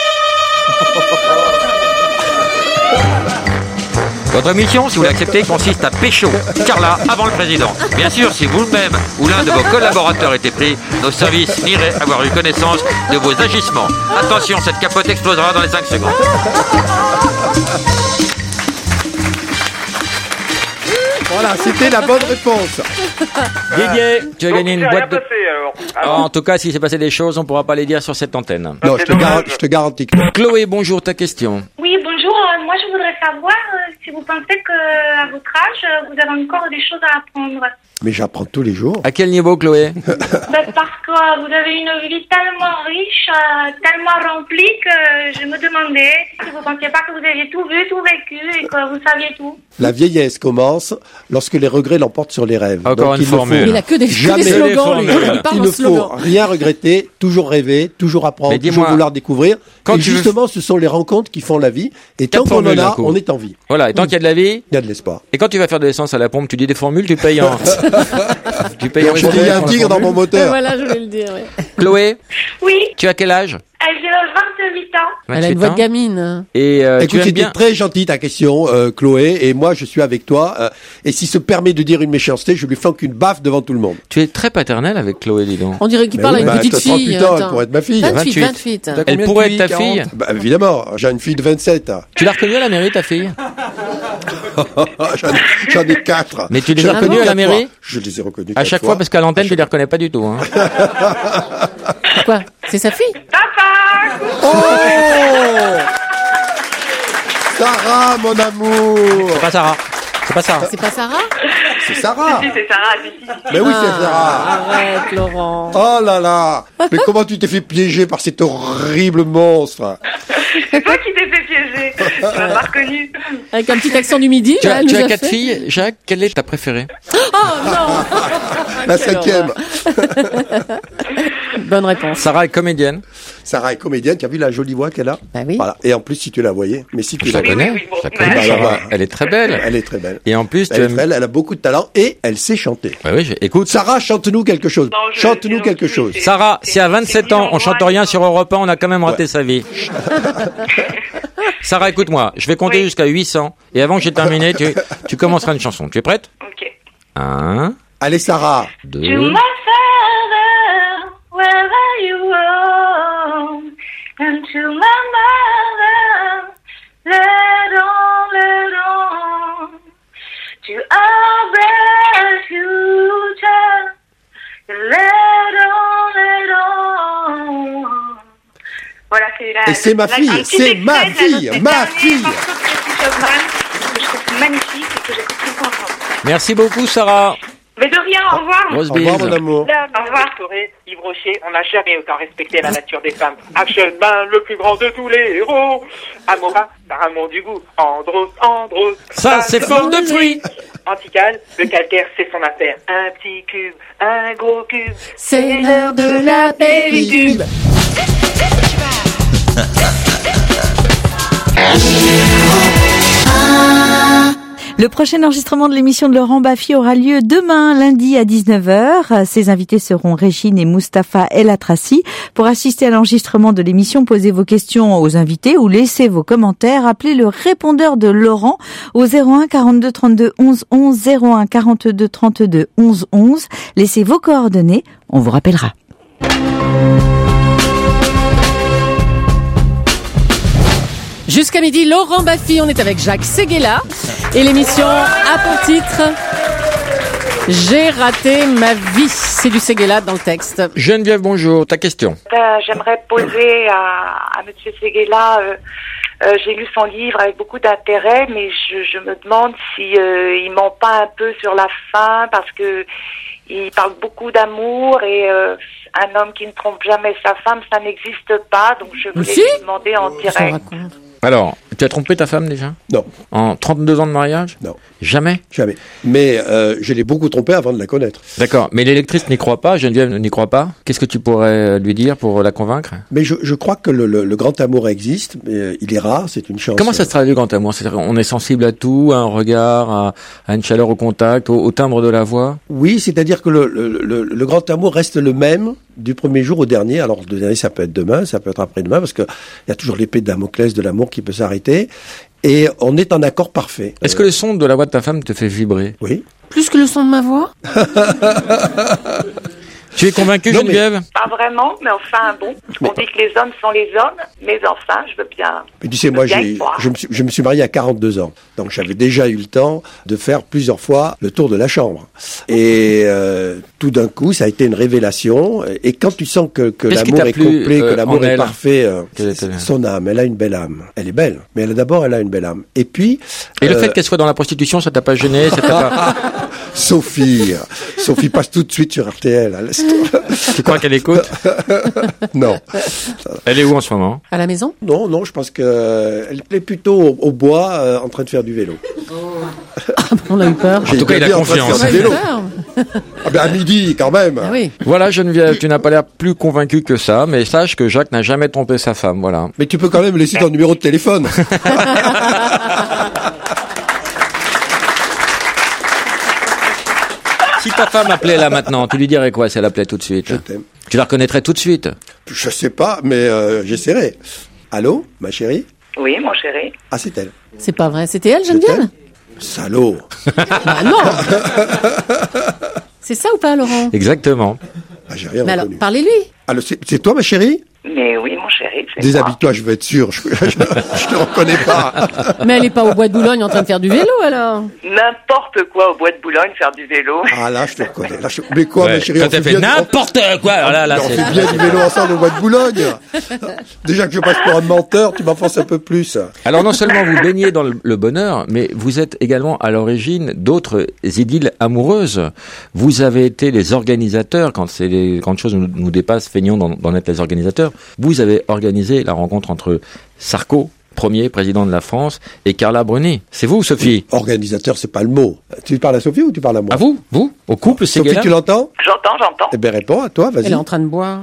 Votre mission, si vous l'acceptez, consiste à pécho Carla avant le président. Bien sûr, si vous-même ou l'un de vos collaborateurs était pris, nos services n'iraient avoir eu connaissance de vos agissements. Attention, cette capote explosera dans les 5 secondes. Voilà, c'était la bonne réponse. Didier, tu as gagné une boîte de... alors. En tout cas, s'il s'est passé des choses, on ne pourra pas les dire sur cette antenne. Non, je te garantis que... Chloé, bonjour, ta question. Oui, bonjour. Moi, je voudrais savoir si vous pensez qu'à votre âge, vous avez encore des choses à apprendre. Mais j'apprends tous les jours. À quel niveau, Chloé? Parce que vous avez une vie tellement riche, tellement remplie que je me demandais si vous ne pensiez pas que vous aviez tout vu, tout vécu et que vous saviez tout. La vieillesse commence lorsque les regrets l'emportent sur les rêves. Encore donc, une formule. Il a que des Jamais slogans, lui. Il parle il en ne faut slogan. rien regretter, toujours rêver, toujours apprendre, toujours vouloir découvrir. Et justement, ce sont les rencontres qui font la vie. Et tant qu'on en a, on est en vie. Voilà, et tant qu'il y a de la vie, il y a de l'espoir. Et quand tu vas faire de l'essence à la pompe, tu dis des formules, tu payes en... tu payes en... Je dis, il y a un tigre dans mon moteur. Voilà, je vais le dire, oui. Chloé? Oui. Tu as quel âge? J'ai 28 ans. Elle a une voix de gamine. Et écoute, c'était très gentil ta question, Chloé, et moi je suis avec toi. Et si se permet de dire une méchanceté, je lui flanque une baffe devant tout le monde. Tu es très paternel avec Chloé, dis donc. On dirait qu'il parle à une petite fille. Elle pourrait être ma fille. 28. Elle pourrait être ta fille? Bah, évidemment, j'ai une fille de 27. Tu l'as reconnue à la mairie, ta fille? J'en ai 4. Mais tu les as reconnus à la mairie? Je les ai reconnus à chaque fois, parce qu'à l'antenne, tu les reconnais pas du tout. Hein. Quoi? C'est sa fille? Papa! Oh! Sarah, mon amour! C'est pas Sarah. C'est pas Sarah. C'est pas Sarah? C'est Sarah. Si, c'est Sarah. Mais oui, c'est Sarah. Arrête, Laurent. Oh là là. Mais comment tu t'es fait piéger par cet horrible monstre? C'est toi qui t'es fait piéger. Tu m'as pas reconnu. Avec un petit accent du midi. Tu as 4 filles. Jacques, quelle est ta préférée? Oh non. La 5e. Bonne réponse. Sarah est comédienne. Sarah est comédienne. Tu as vu la jolie voix qu'elle a? Bah oui. Voilà. Et en plus, si tu la voyais, mais si tu Je la connais. Je la connais. Alors, elle est très belle. Elle est très belle. Et en plus, elle a beaucoup de talent et elle sait chanter. Bah oui, écoute. Sarah, chante-nous quelque chose. Chante-nous quelque chose. Sarah, si à 27 ans, on chante rien sur Europe 1, on a quand même raté sa vie. Sarah, écoute-moi. Je vais compter jusqu'à 800. Et avant que j'ai terminé, tu commenceras une chanson. Tu es prête? Ok. 1. Allez, Sarah. 2. To my father, wherever you roam, and to my mother, let on, to our bright future, let on. Voilà, c'est la. Et c'est ma fille, c'est ma fille, ma fille. Que je trouve magnifique et que j'écoute tout le temps ensemble. Merci beaucoup, Sarah. Mais de rien, au revoir. Grosse Au revoir, mon amour. Au revoir. Yves Rocher, on n'a jamais autant respecté la nature des femmes. Action Man, le plus grand de tous les héros. Amora, par amour du goût. Andros. Ça, c'est forme de fruits. Antical, le calcaire, c'est son affaire. Un petit cube, un gros cube. C'est l'heure de la pellicule. Le prochain enregistrement de l'émission de Laurent Baffy aura lieu demain, lundi à 19h. Ses invités seront Régine et Mustapha El Atrassi. Pour assister à l'enregistrement de l'émission, posez vos questions aux invités ou laissez vos commentaires. Appelez le répondeur de Laurent au 01 42 32 11 11, 01 42 32 11 11. Laissez vos coordonnées, on vous rappellera. Jusqu'à midi, Laurent Baffy, on est avec Jacques Séguéla et l'émission a pour titre J'ai raté ma vie. C'est du Séguéla dans le texte. Geneviève, bonjour, ta question. J'aimerais poser à Monsieur Séguéla, j'ai lu son livre avec beaucoup d'intérêt, mais je me demande si il ment pas un peu sur la fin, parce que il parle beaucoup d'amour et un homme qui ne trompe jamais sa femme, ça n'existe pas. Donc je voulais lui demander en direct. Alors, tu as trompé ta femme déjà ? Non. En 32 ans de mariage ? Non. Jamais ? Jamais. Mais je l'ai beaucoup trompé avant de la connaître. D'accord. Mais l'électrice n'y croit pas, Geneviève n'y croit pas. Qu'est-ce que tu pourrais lui dire pour la convaincre ? Mais je crois que le grand amour existe, mais il est rare, c'est une chance. Comment ça se traduit le grand amour ? C'est-à-dire on est sensible à tout, à un regard, à une chaleur au contact, au timbre de la voix ? Oui, c'est-à-dire que le grand amour reste le même du premier jour au dernier. Alors le dernier, ça peut être demain, ça peut être après-demain, parce que il y a toujours l'épée de Damoclès de l'amour qui peut s'arrêter. Et on est en accord parfait. Est-ce que le son de la voix de ta femme te fait vibrer ? Oui. Plus que le son de ma voix ? Tu es convaincu, Geneviève ? Pas vraiment, mais enfin bon. On dit que les hommes sont les hommes, mais enfin, je veux bien. Mais tu sais, moi, je me suis marié à 42 ans. Donc j'avais déjà eu le temps de faire plusieurs fois le tour de la chambre. Et tout d'un coup, ça a été une révélation. Et quand tu sens que l'amour est complet, que l'amour est parfait, son âme, elle a une belle âme. Elle est belle, mais elle a une belle âme. Et puis... Et le fait qu'elle soit dans la prostitution, ça t'a pas gêné, ça t'a pas... Sophie passe tout de suite sur RTL. Tu crois qu'elle écoute ? Non. Elle est où en ce moment ? À la maison ? Non, je pense qu'elle est plutôt au bois, en train de faire du vélo. On a eu peur. En tout cas, il a confiance. Ah ben à midi, quand même. Ah oui. Voilà, Geneviève, tu n'as pas l'air plus convaincue que ça, mais sache que Jacques n'a jamais trompé sa femme, voilà. Mais tu peux quand même laisser ton numéro de téléphone. Si ta femme appelait là maintenant, tu lui dirais quoi si elle appelait tout de suite ? Je t'aime. Tu la reconnaîtrais tout de suite ? Je sais pas, mais j'essaierai. Allô, ma chérie ? Oui, mon chéri. Ah, c'est elle. C'est pas vrai, c'était elle, Geneviève ? Salaud. Bah non. C'est ça ou pas, Laurent ? Exactement. Ah, j'ai rien mais reconnu. alors, parlez-lui. Alors, c'est toi, ma chérie ? Mais oui, mon chéri, c'est Déshabille-toi, je veux être sûr. Je te reconnais pas. Mais elle est pas au bois de Boulogne en train de faire du vélo, alors. N'importe quoi au bois de Boulogne, faire du vélo. Ah là, je te reconnais. Là, mais quoi, ma chérie? Quand t'as fait n'importe quoi, alors là, on fait bien du vélo ensemble au bois de Boulogne. Déjà que je passe pour un menteur, tu m'enfonces un peu plus. Alors non seulement vous baignez dans le bonheur, mais vous êtes également à l'origine d'autres idylles amoureuses. Vous avez été les organisateurs, quand les grandes choses nous dépassent, feignons d'en être les organisateurs. Vous avez organisé la rencontre entre Sarko, premier président de la France, et Carla Bruni. C'est vous, Sophie? Organisateur, c'est pas le mot. Tu parles à Sophie ou tu parles à moi? À vous, au couple Séguéla. Sophie, tu l'entends? J'entends. Eh ben, réponds à toi, vas-y. Elle est en train de boire.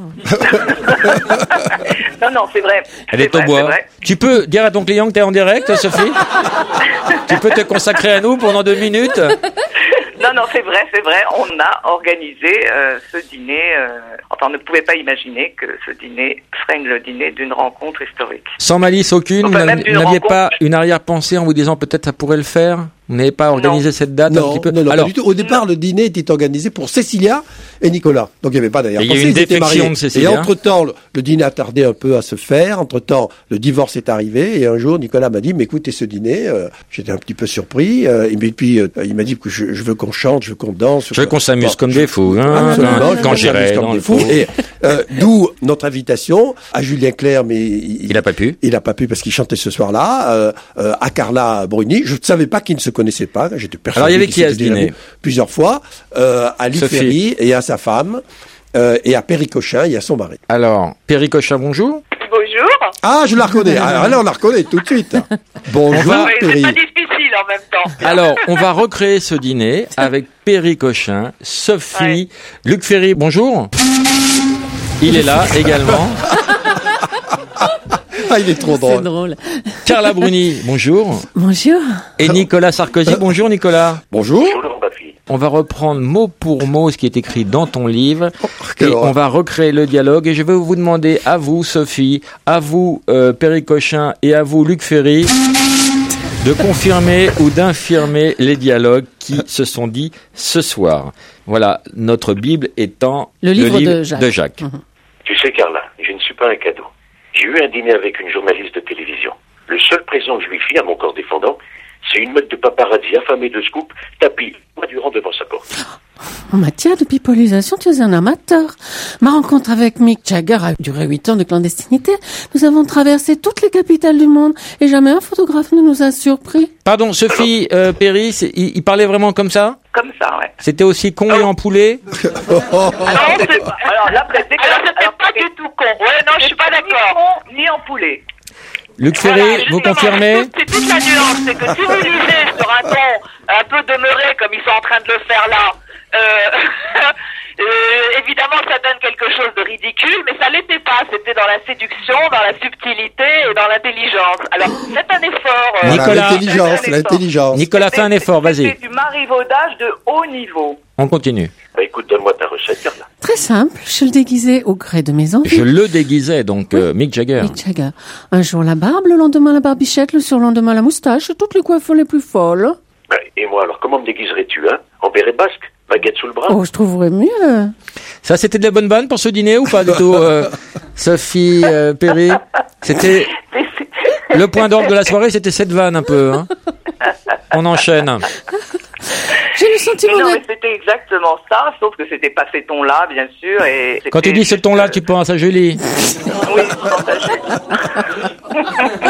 Non, c'est vrai. Elle est au bois. Tu peux dire à ton client que t'es en direct, Sophie? Tu peux te consacrer à nous pendant 2 minutes? Non, c'est vrai. On a organisé ce dîner. Enfin, on ne pouvait pas imaginer que ce dîner serait le dîner d'une rencontre historique. Sans malice aucune, vous n'aviez pas une arrière-pensée en vous disant peut-être ça pourrait le faire? Vous n'avez pas organisé cette date un petit peu? Non, pas du tout. Au départ, le dîner était organisé pour Cécilia et Nicolas. Donc il n'y avait pas d'ailleurs. Il y a eu une défection de Cécilia. Et entre-temps, le dîner a tardé un peu à se faire. Entre-temps, le divorce est arrivé. Et un jour, Nicolas m'a dit, mais écoutez ce dîner, j'étais un petit peu surpris. Et puis, il m'a dit que je veux qu'on chante, je veux qu'on danse. Je veux qu'on s'amuse comme des fous. Quand j'irai dans le fou. Et d'où notre invitation à Julien Clerc, mais il n'a pas pu. Il n'a pas pu parce qu'il chantait ce soir-là. À Carla Bruni. Je ne savais pas qu'il ne se connaissait pas. J'étais persuadé. Alors il y avait qui à ce dîner? Plusieurs fois. À Luc Ferry et à sa femme. Et à Perry Cochin et à son mari. Alors, Perry Cochin, bonjour. Bonjour. Ah, je la reconnais. Alors là, on la reconnaît tout de suite. Bonjour, Perry. C'est pas difficile en même temps. Alors, on va recréer ce dîner avec Perry Cochin, Sophie, Luc Ferry, bonjour. Il est là également. Ah, il est trop drôle. C'est drôle. Carla Bruni, bonjour. Bonjour. Et Nicolas Sarkozy, bonjour Nicolas. Bonjour. On va reprendre mot pour mot ce qui est écrit dans ton livre et on va recréer le dialogue. Et je vais vous demander à vous, Sophie, à vous, Perry Cochin et à vous, Luc Ferry, de confirmer ou d'infirmer les dialogues qui se sont dits ce soir. Voilà, notre Bible étant le livre de Jacques. Tu sais, Carla, je ne suis pas un cadeau. J'ai eu un dîner avec une journaliste de télévision. Le seul présent que je lui fis à mon corps défendant, c'est une meute de paparazzi affamée de scoop, tapis, mois durant devant sa porte. En matière de pipolisation, tu es un amateur. Ma rencontre avec Mick Jagger a duré 8 ans de clandestinité. Nous avons traversé toutes les capitales du monde et jamais un photographe ne nous a surpris. Pardon, Sophie, Perry, il parlait vraiment comme ça ? Comme ça, ouais. C'était aussi con et empoulé ? Alors là, c'était pas du tout con. Ouais, non, je suis pas d'accord. Ni empoulé. Luc Ferry, vous confirmez ? C'est toute la nuance, c'est que si vous lisez sur un ton un peu demeuré comme ils sont en train de le faire là, évidemment ça donne quelque chose de ridicule, mais ça l'était pas. C'était dans la séduction, dans la subtilité et dans l'intelligence. Alors faites un effort. Nicolas, l'intelligence. Nicolas, fais un effort, vas-y. C'est du marivaudage de haut niveau. On continue. Bah écoute, donne-moi ta recette, Carla. Très simple, je le déguisais au gré de mes envies. Je le déguisais, donc Mick Jagger. Mick Jagger. Un jour la barbe, le lendemain la barbichette, le surlendemain la moustache, toutes les coiffures les plus folles. Bah, et moi, alors comment me déguiserais-tu, hein ? En béret basque ? Baguette sous le bras ? Oh, je trouverais mieux. Ça, c'était de la bonne vanne pour ce dîner ou pas du tout, Sophie, Perry ? C'était le point d'orgue de la soirée, c'était cette vanne un peu. Hein. On enchaîne. J'ai le sentiment mais c'était exactement ça, sauf que c'était pas ces tons-là, bien sûr. Et quand tu dis ce ton-là, tu penses à Julie. Oui, je pense à Julie.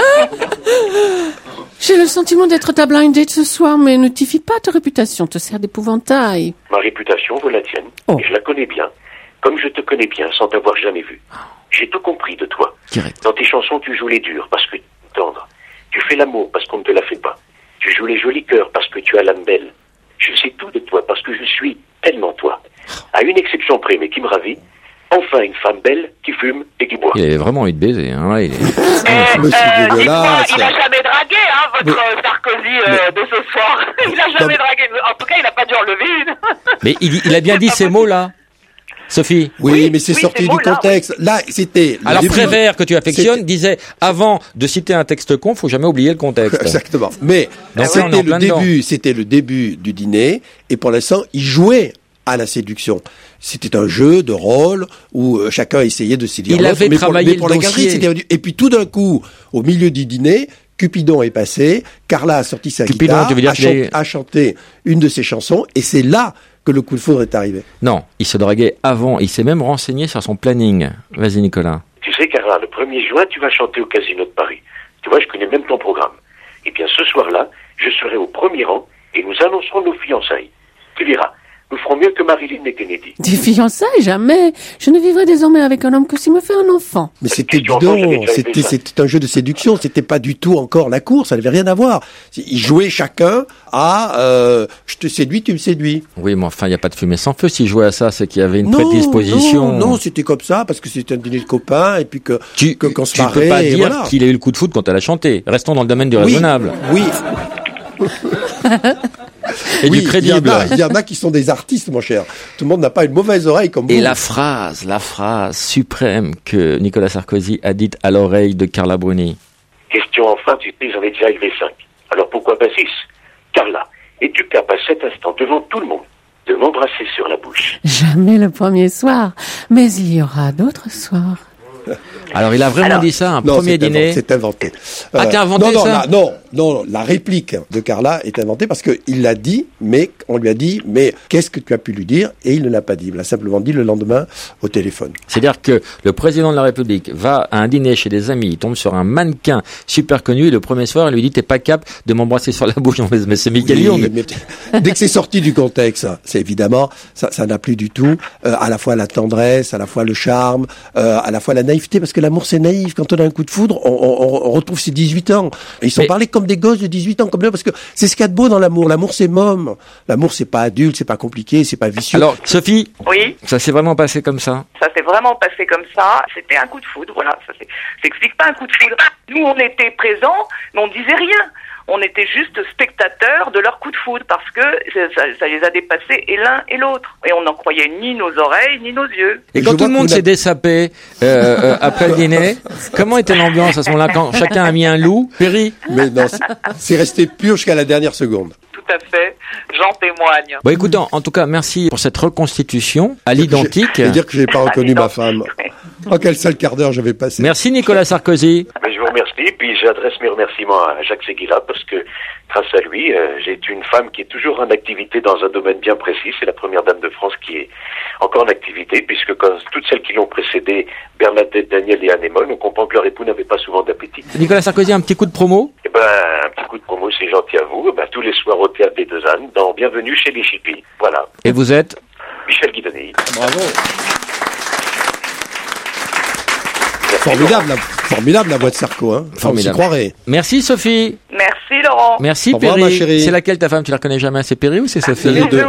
J'ai le sentiment d'être ta blind date ce soir, mais ne t'y fie pas, ta réputation te sert d'épouvantail. Ma réputation vaut la tienne, et je la connais bien, comme je te connais bien, sans t'avoir jamais vu. J'ai tout compris de toi. Direct. Dans tes chansons, tu joues les durs parce que tu es tendre. Tu fais l'amour parce qu'on ne te la fait pas. Tu joues les jolis cœurs parce que tu as l'âme belle. Je sais tout de toi parce que je suis tellement toi. À une exception près, mais qui me ravit, enfin une femme belle qui fume et qui boit. Il avait vraiment envie de baiser. Hein, là, il est... dites-moi, il n'a jamais dragué, hein, votre Sarkozy de ce soir. Il n'a jamais dragué. En tout cas, il n'a pas dû en lever une. Mais il a bien dit ces mots-là. Sophie. Oui, mais c'est sorti du contexte. Là, c'était. Alors Prévert, que tu affectionnes, disait avant de citer un texte con, faut jamais oublier le contexte. Exactement. Mais c'était le début du dîner, et pour l'instant, il jouait à la séduction. C'était un jeu de rôle où chacun essayait de séduire l'autre. Il avait travaillé pour la galerie, et puis tout d'un coup, au milieu du dîner, Cupidon est passé, Carla a sorti sa guitare, a chanté une de ses chansons, et c'est là que le coup de foudre est arrivé. Non, il se draguait avant. Il s'est même renseigné sur son planning. Vas-y, Nicolas. Tu sais, Carla, le 1er juin, tu vas chanter au Casino de Paris. Tu vois, je connais même ton programme. Eh bien, ce soir-là, je serai au premier rang et nous annoncerons nos fiançailles. Tu verras, nous ferons mieux que Marilyn et Kennedy. Des fiançailles, jamais. Je ne vivrai désormais avec un homme que s'il me fait un enfant. Mais c'était bidon, c'était un jeu de séduction, c'était pas du tout encore la course, ça n'avait rien à voir. Ils jouaient chacun à je te séduis, tu me séduis. Oui, mais enfin, il n'y a pas de fumée sans feu. S'ils jouaient à ça, c'est qu'il y avait une prédisposition. Non, c'était comme ça, parce que c'était un dîner de copains, et puis qu'on se marrait. Tu peux pas dire qu'il a eu le coup de foudre quand elle a chanté. Restons dans le domaine du raisonnable. Oui. Et du crédible. Il y en a qui sont des artistes, mon cher. Tout le monde n'a pas une mauvaise oreille comme vous. Et la phrase suprême que Nicolas Sarkozy a dite à l'oreille de Carla Bruni. Question enfin, tu sais, j'en ai déjà élevé 5. Alors pourquoi pas 6 ? Carla, es-tu capable à cet instant, devant tout le monde, de m'embrasser sur la bouche ? Jamais le premier soir, mais il y aura d'autres soirs. Alors il a vraiment dit ça, premier dîner. C'est inventé. Ah, t'as inventé ça ? Non, la réplique de Carla est inventée parce que il l'a dit, mais on lui a dit, mais qu'est-ce que tu as pu lui dire ? Et il ne l'a pas dit. Il l'a simplement dit le lendemain au téléphone. C'est-à-dire que le président de la République va à un dîner chez des amis, il tombe sur un mannequin super connu, et le premier soir, il lui dit, t'es pas capable de m'embrasser sur la bouche. Mais c'est Michael Young. Dès que c'est sorti du contexte, c'est évidemment, ça n'a plus du tout, à la fois la tendresse, à la fois le charme, à la fois la naïveté, parce que l'amour c'est naïf. Quand on a un coup de foudre, on retrouve ses 18 ans. Et ils sont parlé comme comme des gosses de 18 ans, parce que c'est ce qu'il y a de beau dans l'amour. L'amour, c'est môme. L'amour, c'est pas adulte, c'est pas compliqué, c'est pas vicieux. Alors, Sophie. Oui. Ça s'est vraiment passé comme ça? Ça s'est vraiment passé comme ça. C'était un coup de foudre, voilà. Ça s'explique pas un coup de foudre. Nous, on était présents, mais on disait rien. On était juste spectateurs de leur coup de foudre parce que ça les a dépassés et l'un et l'autre. Et on n'en croyait ni nos oreilles ni nos yeux. Et quand tout le monde s'est dessapé après le dîner, comment était l'ambiance à ce moment-là quand chacun a mis un loup? Perry? Mais non, c'est resté pur jusqu'à la dernière seconde. Tout à fait, j'en témoigne. Bon, écoute, en tout cas, merci pour cette reconstitution à l'identique. Et dire que j'ai pas reconnu ma femme. Oh, quel sale quart d'heure j'avais passé. Merci Nicolas Sarkozy. Je vous remercie, puis j'adresse mes remerciements à Jacques Seguela parce que grâce à lui, j'ai une femme qui est toujours en activité dans un domaine bien précis. C'est la première dame de France qui est encore en activité, puisque comme toutes celles qui l'ont précédée, Bernadette, Daniel et Anémone, on comprend que leur époux n'avait pas souvent d'appétit. Nicolas Sarkozy, un petit coup de promo? Eh ben, un petit coup de promo, c'est gentil à vous. Tous les soirs au Théâtre des Deux Ânes, dans Bienvenue chez les Chippies. Voilà. Et vous êtes? Michel Guidonnet. Bravo. Formidable la voix de Sarko, hein. On s'y croirait. Merci Sophie. Merci Laurent. Merci Perry. C'est laquelle ta femme? Tu la reconnais jamais? C'est Perry ou c'est Sophie? Les deux.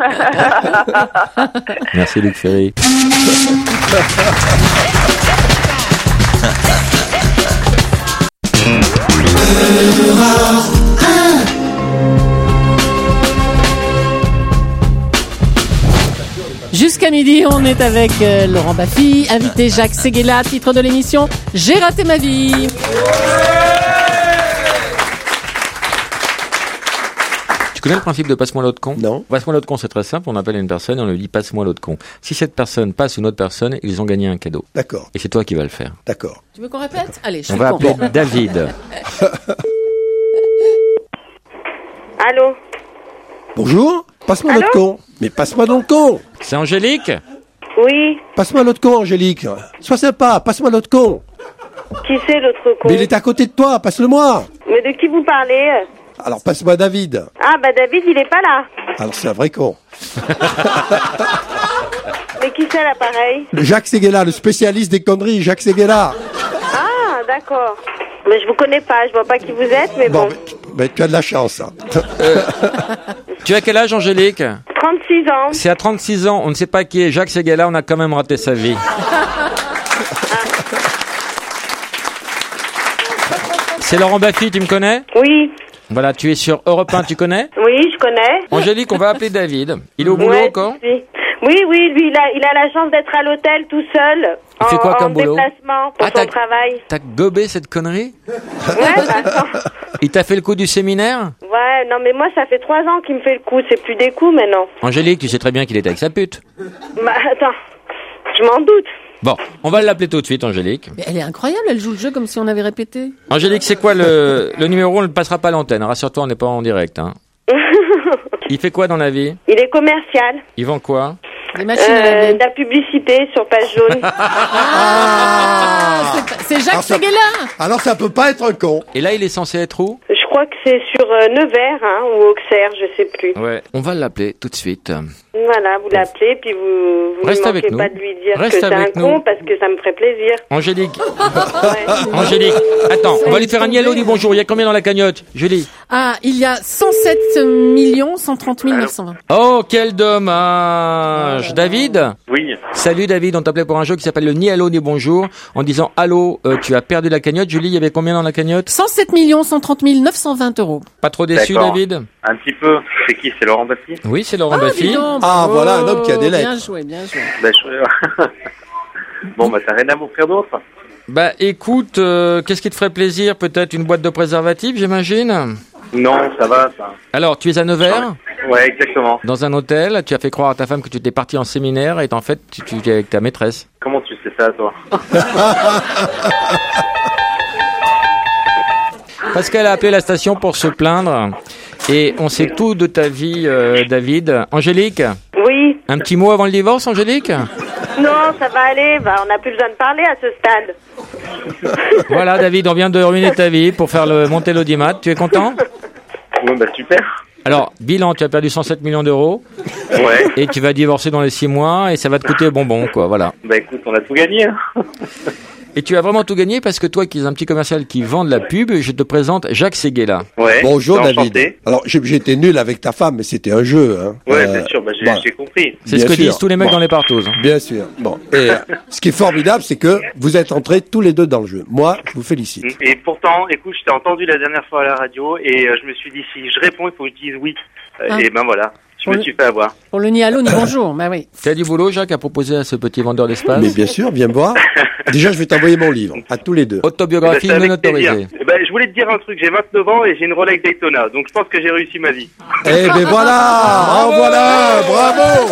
Merci Luc Ferry. Jusqu'à midi, on est avec Laurent Baffy, invité Jacques Seguela, titre de l'émission « J'ai raté ma vie ». Tu connais le principe de passe-moi l'autre con? Non. Passe-moi l'autre con, c'est très simple. On appelle une personne et on lui dit passe-moi l'autre con. Si cette personne passe une autre personne, ils ont gagné un cadeau. D'accord. Et c'est toi qui vas le faire. D'accord. Tu veux qu'on répète? Allez, je On va appeler David. Allô? Bonjour. Passe-moi l'autre con. Mais passe-moi donc con. C'est Angélique? Oui. Passe-moi l'autre con, Angélique. Sois sympa, passe-moi l'autre con. Qui c'est l'autre con? Mais il est à côté de toi, passe-le-moi. Mais de qui vous parlez? Alors passe-moi David. Ah David, il est pas là. Alors c'est un vrai con. Mais qui c'est l'appareil? Jacques Seguela, le spécialiste des conneries, Jacques Seguela. Ah d'accord. Mais je vous connais pas, je vois pas qui vous êtes, mais bon. Mais tu as de la chance. Hein. Tu as quel âge, Angélique? 36 ans. C'est à 36 ans, on ne sait pas qui est Jacques Seguela, on a quand même raté sa vie. C'est Laurent Baffy, tu me connais? Oui. Voilà, tu es sur Europe 1, tu connais? Oui, je connais. Angélique, on va appeler David. Il est au boulot encore? Oui, lui, il a la chance d'être à l'hôtel tout seul. Il fait quoi comme boulot? En déplacement pour son travail. T'as gobé cette connerie? Ouais, attends. Il t'a fait le coup du séminaire? Ouais, non mais moi ça fait 3 ans qu'il me fait le coup, c'est plus des coups maintenant. Angélique, tu sais très bien qu'il est avec sa pute. Attends, je m'en doute. Bon, on va l'appeler tout de suite, Angélique. Mais elle est incroyable, elle joue le jeu comme si on avait répété. Angélique, c'est quoi le numéro? On ne le passera pas à l'antenne. Rassure-toi, on n'est pas en direct. Hein. Il fait quoi dans la vie? Il est commercial. Il vend quoi? Des machines à laver. De la publicité sur page jaune. C'est Jacques Seguela. Alors ça peut pas être un con. Et là, il est censé être où? Je crois que c'est sur Nevers ou Auxerre, je sais plus. Ouais, on va l'appeler tout de suite. Voilà, vous l'appelez, puis vous Reste ne avec manquez nous. pas de lui dire Reste que c'est un avec con, nous. parce que ça me ferait plaisir. Angélique. Angélique, attends, on va lui faire un Niello du bonjour. Il y a combien dans la cagnotte, Julie? Ah, il y a 107 130 920. Oh, quel dommage. David? Oui. Salut David, on t'appelait pour un jeu qui s'appelle le Ni Allô ni Bonjour, en disant allô, tu as perdu la cagnotte. Julie, il y avait combien dans la cagnotte? 107 130 920 €. Pas trop déçu, D'accord. David? Un petit peu. C'est qui? C'est Laurent Baffy? Oui, c'est Laurent Baffy. Voilà un homme qui a des lettres. Bien joué, bien joué. Bon, t'as rien à m'offrir d'autre? Bah écoute, qu'est-ce qui te ferait plaisir? Peut-être une boîte de préservatifs, j'imagine? Non, ça va, ça. Alors, tu es à Nevers? Ouais, exactement. Dans un hôtel, tu as fait croire à ta femme que tu étais parti en séminaire et en fait, tu es avec ta maîtresse. Comment tu sais ça, toi? Parce qu'elle a appelé la station pour se plaindre et on sait tout de ta vie, David. Angélique? Oui. Un petit mot avant le divorce, Angélique? Non, ça va aller, on n'a plus besoin de parler à ce stade. Voilà, David, on vient de ruiner ta vie pour faire monter l'audimat. Tu es content? Bon, super. Alors, bilan, tu as perdu 107 millions d'euros. Ouais. Et tu vas divorcer dans les 6 mois et ça va te coûter bonbon, quoi, voilà. Bah écoute, on a tout gagné. Hein. Et tu as vraiment tout gagné parce que toi qui es un petit commercial qui vend de la pub, je te présente Jacques Séguéla. Ouais. Bonjour David. Enchanté. Alors j'étais nul avec ta femme, mais c'était un jeu. Hein. Ouais, bien sûr, j'ai compris. C'est ce que disent tous les mecs dans les partous. Hein. Bien sûr. Bon. Et ce qui est formidable, c'est que vous êtes entrés tous les deux dans le jeu. Moi, je vous félicite. Et pourtant, écoute, je t'ai entendu la dernière fois à la radio et je me suis dit, si je réponds, il faut que je dise oui. Et ben voilà. Je me suis fait avoir. Pour le ni allô ni bonjour, bah oui. T'as du boulot, Jacques, à proposer à ce petit vendeur d'espace? Mais bien sûr, viens me voir. Déjà, je vais t'envoyer mon livre, à tous les deux. Autobiographie non autorisée. Je voulais te dire un truc, j'ai 29 ans et j'ai une Rolex Daytona, donc je pense que j'ai réussi ma vie. Eh ben voilà, oh voilà, bravo.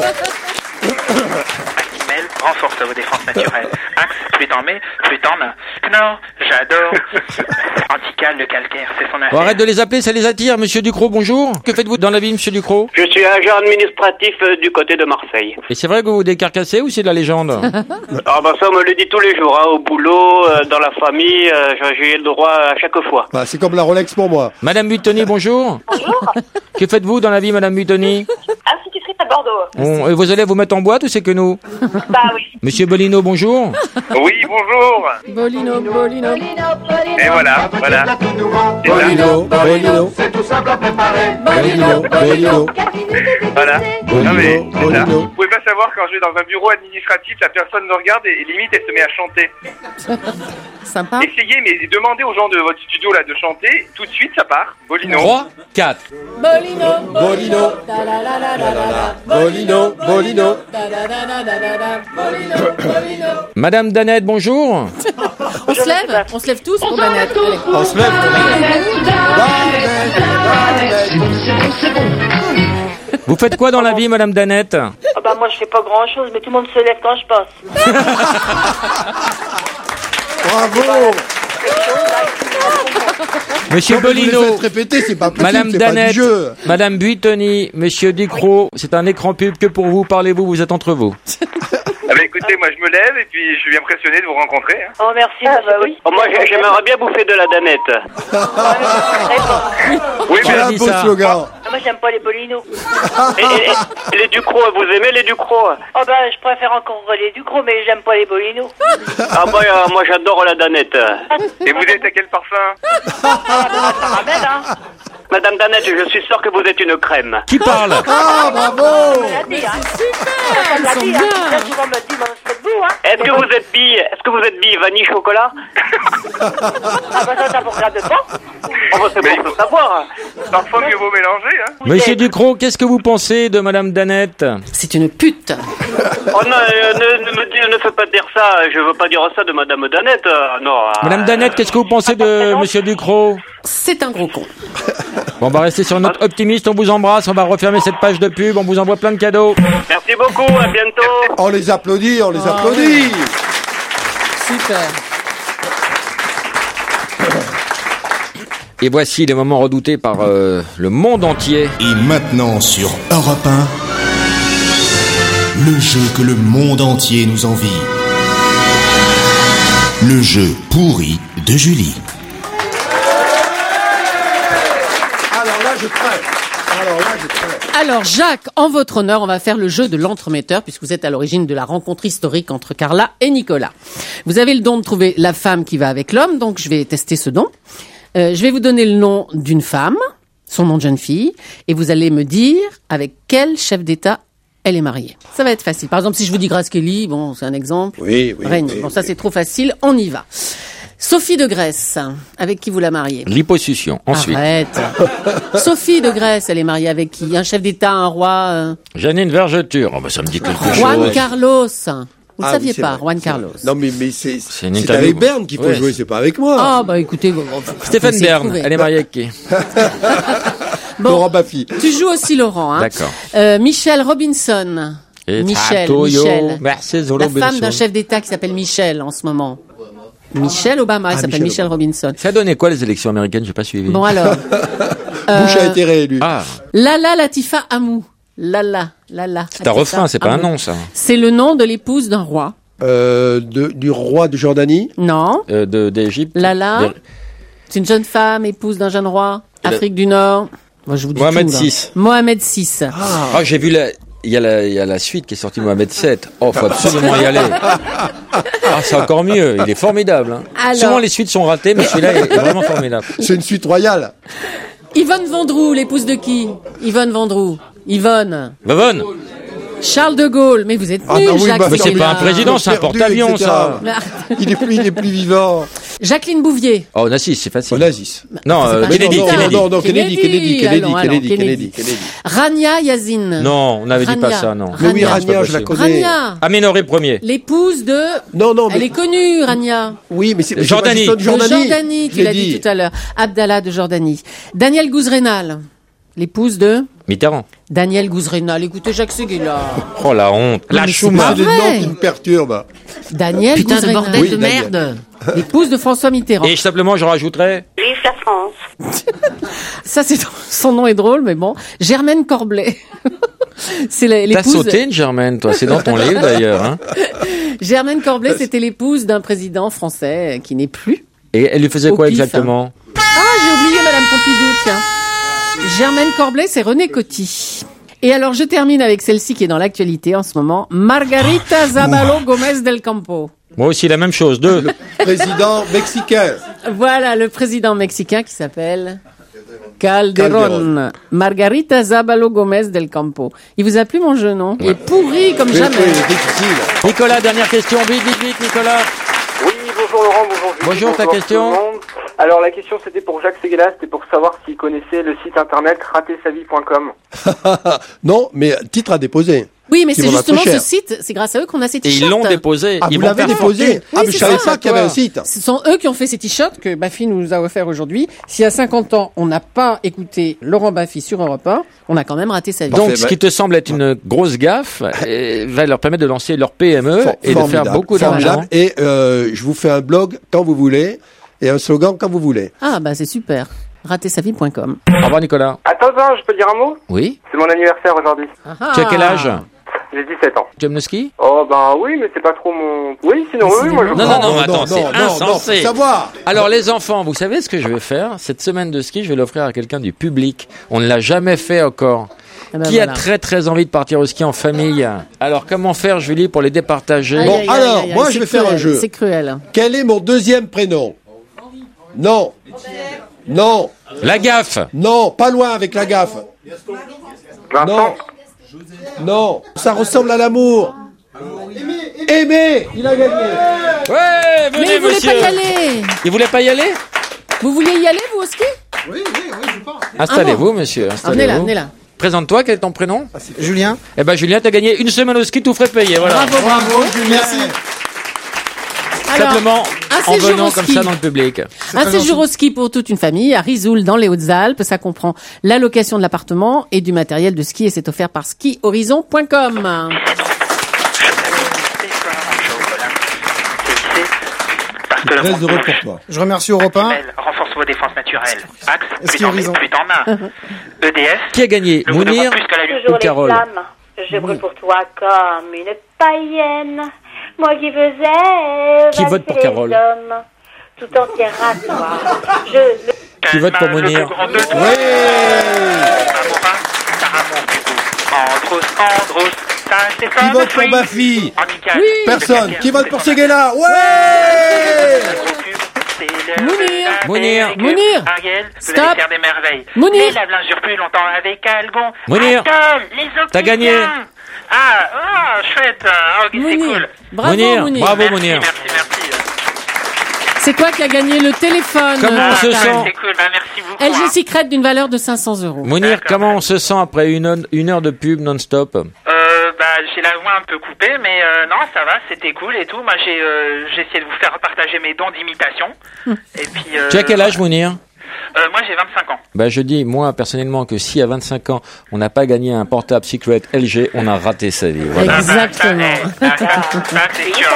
Renforce vos défenses naturelles. Axe, fluide en mai, fluide en main. Knorr, j'adore. Antical, le calcaire, c'est son affaire. Bon, arrête de les appeler, ça les attire. Monsieur Ducrot, bonjour. Que faites-vous dans la vie, monsieur Ducrot? Je suis agent administratif du côté de Marseille. Et c'est vrai que vous vous décarcassez ou c'est de la légende? Ah bah ça on me le dit tous les jours, hein, au boulot, dans la famille, j'ai le droit à chaque fois. Bah, c'est comme la Rolex pour moi. Madame Buitoni, bonjour. Bonjour. Que faites-vous dans la vie, madame Buitoni? Institutrice à Bordeaux. Et vos élèves vous mettent en boîte ou c'est que nous? Bah oui. Monsieur Bolino, bonjour. Oui, bonjour. Bolino. Et voilà. Bolino. C'est tout simple à préparer. Bolino. Voilà. Non mais, c'est ça. Bolino. Vous pouvez pas savoir, quand je vais dans un bureau administratif, la personne me regarde et limite elle se met à chanter. Sympa. Essayez, mais demandez aux gens de votre studio là de chanter, tout de suite ça part. Bolino. 3, 4. Bolino. Madame Danette, bonjour. On se lève tous pour Danette. Allez. On se lève. Vous faites quoi dans la vie, madame Danette? Ah bah moi je fais pas grand chose, mais tout le monde se lève quand je passe. Bravo. Monsieur Bolino, Répétez, c'est pas possible, madame c'est pas Danette, du jeu. madame Buitoni, monsieur Ducrot, c'est un écran pub que pour vous. Parlez-vous, vous êtes entre vous. Ah bah écoutez, moi je me lève et puis je suis impressionné de vous rencontrer. Hein. Oh merci, bah oui. Oh, moi j'aimerais bien bouffer de la danette. Oui, C'est un beau slogan. Moi j'aime pas les bolinos. Et les Ducrot, vous aimez les Ducrot? Oh bah je préfère encore les Ducrot, mais j'aime pas les bolinos. Ah moi j'adore la danette. Et vous êtes à quel parfum? Ça ramène, hein. Madame Danette, je suis sûr que vous êtes une crème. Qui parle? Ah, bravo. Ils sont bien. Souvent me dit, c'est vous, hein. Est-ce que vous êtes bille vanille chocolat? Ah bah ça vous regarde pas. Oh bah c'est bon, faut savoir. Parfois mieux vaut mélanger, hein. Monsieur Ducrot, qu'est-ce que vous pensez de madame Danette? C'est une pute. Oh non, ne fais pas dire ça. Je veux pas dire ça de madame Danette. Non. Madame Danette, qu'est-ce que vous pensez de monsieur Ducrot? C'est un gros con. Bon, on va rester sur une note optimiste, on vous embrasse, on va refermer cette page de pub, on vous envoie plein de cadeaux. Merci beaucoup, à bientôt. On les applaudit. Super. Et voici les moments redoutés par le monde entier. Et maintenant sur Europe 1, le jeu que le monde entier nous envie. Le jeu pourri de Julie. Alors Jacques, en votre honneur, on va faire le jeu de l'entremetteur puisque vous êtes à l'origine de la rencontre historique entre Carla et Nicolas. Vous avez le don de trouver la femme qui va avec l'homme, donc je vais tester ce don. Je vais vous donner le nom d'une femme, son nom de jeune fille, et vous allez me dire avec quel chef d'État elle est mariée. Ça va être facile. Par exemple, si je vous dis Grace Kelly, bon, c'est un exemple. Oui. Règne. Bon, ça c'est trop facile, on y va. Sophie de Grèce, avec qui vous la mariez? Liposuction, ensuite. Arrête. Sophie de Grèce, elle est mariée avec qui? Un chef d'État, un roi? Janine Vergeture, oh, bah, ça me dit quelque chose. Juan Carlos. Vous ne saviez oui, pas, vrai, Juan Carlos. Non, mais c'est une avec Berne qu'il faut jouer, c'est pas avec moi. Ah, bah écoutez, Stéphane Bern, elle est mariée avec qui? Bon, Laurent Baffy. Tu joues aussi Laurent, hein. D'accord. Michel Robinson. Michel. La femme d'un chef d'État qui s'appelle Michel en ce moment. Michelle Obama, elle s'appelle Michelle Robinson. Ça a donné quoi les élections américaines? J'ai pas suivi. Bon alors. Bush a été réélu. Ah. Lala Latifa Amou. Lala. C'est un refrain, c'est pas un nom ça. C'est le nom de l'épouse d'un roi. Du roi de Jordanie? Non. D'Égypte. Lala. C'est une jeune femme, épouse d'un jeune roi. Afrique du Nord. Moi, je vous dis Mohamed tout, VI. Mohamed VI. Ah, j'ai vu il y a la suite qui est sortie, Mohamed VII. Oh, faut absolument y aller. Ah, c'est encore mieux. Il est formidable. Hein. Alors... Souvent, les suites sont ratées, mais celui-là est vraiment formidable. C'est une suite royale. Yvonne Vendroux, l'épouse de qui? Yvonne Vendroux. Yvonne. Charles de Gaulle, mais vous êtes nul, Jacques. Mais c'est pas un président, c'est un porte-avions, ça. Il est plus vivant. Jacqueline Bouvier. Oh, Onassis, c'est facile. Onassis. Non, Kennedy. Kennedy. Rania Yazine. Non, on n'avait dit pas ça, non. Mais oui, Rania, je la connais. Rania. Aménoré Ier. L'épouse de... Non, mais... Elle est connue, Rania. Oui, mais c'est... Jordanie. Jordanie, tu l'as dit tout à l'heure. Abdallah de Jordanie. Daniel Gouzrenal. L'épouse de... Mitterrand. Daniel Gouzrenal. Écoutez, Jacques Seguela. Oh, la honte. La Schumann. C'est des noms qui me perturbent. Daniel Gouzrenal. Putain de bordel de merde. L'épouse de François Mitterrand. Et simplement, je rajouterais... Vive la France. Ça, son nom est drôle, mais bon. Germaine Corblay. C'est l'épouse... T'as sauté une Germaine, toi. C'est dans ton livre, d'ailleurs. Hein. Germaine Corblay, c'était l'épouse d'un président français qui n'est plus. Et elle lui faisait quoi exactement? Ah, j'ai oublié Madame Pompidou, tiens. Germaine Corblay, c'est René Coty. Et alors, je termine avec celle-ci qui est dans l'actualité en ce moment. Margarita Zabalo Gómez del Campo. Moi aussi, la même chose. Le président mexicain. Voilà, le président mexicain qui s'appelle Calderón. Margarita Zabalo Gómez del Campo. Il vous a plu mon jeu, non? Il est pourri comme jamais. Difficile. Nicolas, dernière question. Vite, Nicolas. Oui, bonjour Laurent, bonjour Julie. Bonjour, ta question. Alors la question c'était pour Jacques Seguela, c'était pour savoir s'il connaissait le site internet ratesavie.com. Non, mais titre à déposer. Oui, mais c'est justement ce site, c'est grâce à eux qu'on a ces t-shirts. Et ils l'ont déposé. Ah, vous l'avez déposé? Oui, mais je savais pas qu'il y avait un site. Ce sont eux qui ont fait ces t-shirts que Baffy nous a offert aujourd'hui. Si à 50 ans, on n'a pas écouté Laurent Baffy sur Europe 1, on a quand même raté sa vie. Donc, ce qui te semble être une grosse gaffe va leur permettre de lancer leur PME et de faire beaucoup d'argent. Et je vous fais un blog quand vous voulez et un slogan quand vous voulez. Ah, bah c'est super. Ratesavie.com. Au revoir, Nicolas. Attends, je peux dire un mot? Oui. C'est mon anniversaire aujourd'hui. Tu as quel âge? J'ai 17 ans. Tu aimes le ski? Oh, ben oui, mais c'est pas trop mon... Oui, sinon, oui, moi je... Non, mais attends, c'est insensé. Savoir. Alors, les enfants, vous savez ce que je vais faire? Cette semaine de ski, je vais l'offrir à quelqu'un du public. On ne l'a jamais fait encore. Qui a très très envie de partir au ski en famille? Alors, comment faire, Julie, pour les départager? Bon, alors, moi je vais faire un jeu. C'est cruel. Quel est mon deuxième prénom? Non. Non. La gaffe. Non, pas loin avec la gaffe. Non. Non. Ça ressemble à l'amour. Aimé. Il a gagné. Ouais, venez, mais il voulait monsieur. pas y aller. Il voulait pas y aller? Vous vouliez y aller, vous, au ski? Oui, je pense. Installez-vous, monsieur. Installez-vous. Venez là. Présente-toi, quel est ton prénom? Julien. Eh ben, Julien, t'as gagné une semaine au ski, tout frais payé, voilà. Bravo, Julien. Merci. Simplement, en venant comme ça dans le public. Un séjour au ski pour toute une famille à Risoul dans les Hautes-Alpes. Ça comprend la location de l'appartement et du matériel de ski et c'est offert par skihorizon.com. Très heureux pour toi. Je remercie Europe 1. Renforce vos défenses naturelles. Axe, Ski Horizon. plus en main. EDF. Qui a gagné? Mounir ou Carole? Je brûle pour toi comme une païenne. Moi qui faisais Qui vote pour Carole? Tout entière à toi. Qui vote pour Mounir? Oui. Qui vote pour Baffy? Oui. Personne. Qui vote pour Seguela? Ouais. Mounir. Ariel, vous Stop. allez faire des merveilles. Mounir. Les lave-linge durent plus longtemps avec Algon. Mounir. Attends, les opticiens. T'as gagné. Chouette. Ok, c'est cool. Bravo, Mounir. Bravo, Merci, Mounir. merci. C'est quoi qui a gagné le téléphone? Comment on se sent? C'est cool, merci beaucoup. LG Secret d'une valeur de 500 €. Mounir, comment on se sent après une heure de pub non-stop? J'ai la voix un peu coupée, mais non, ça va, c'était cool et tout. Moi, j'ai essayé de vous faire partager mes dons d'imitation. Et puis. Tu as quel âge, Mounir? Moi, j'ai 25 ans. Je dis, moi, personnellement, que si à 25 ans, on n'a pas gagné un portable Secret LG, on a raté sa vie. Voilà. Exactement. Je suis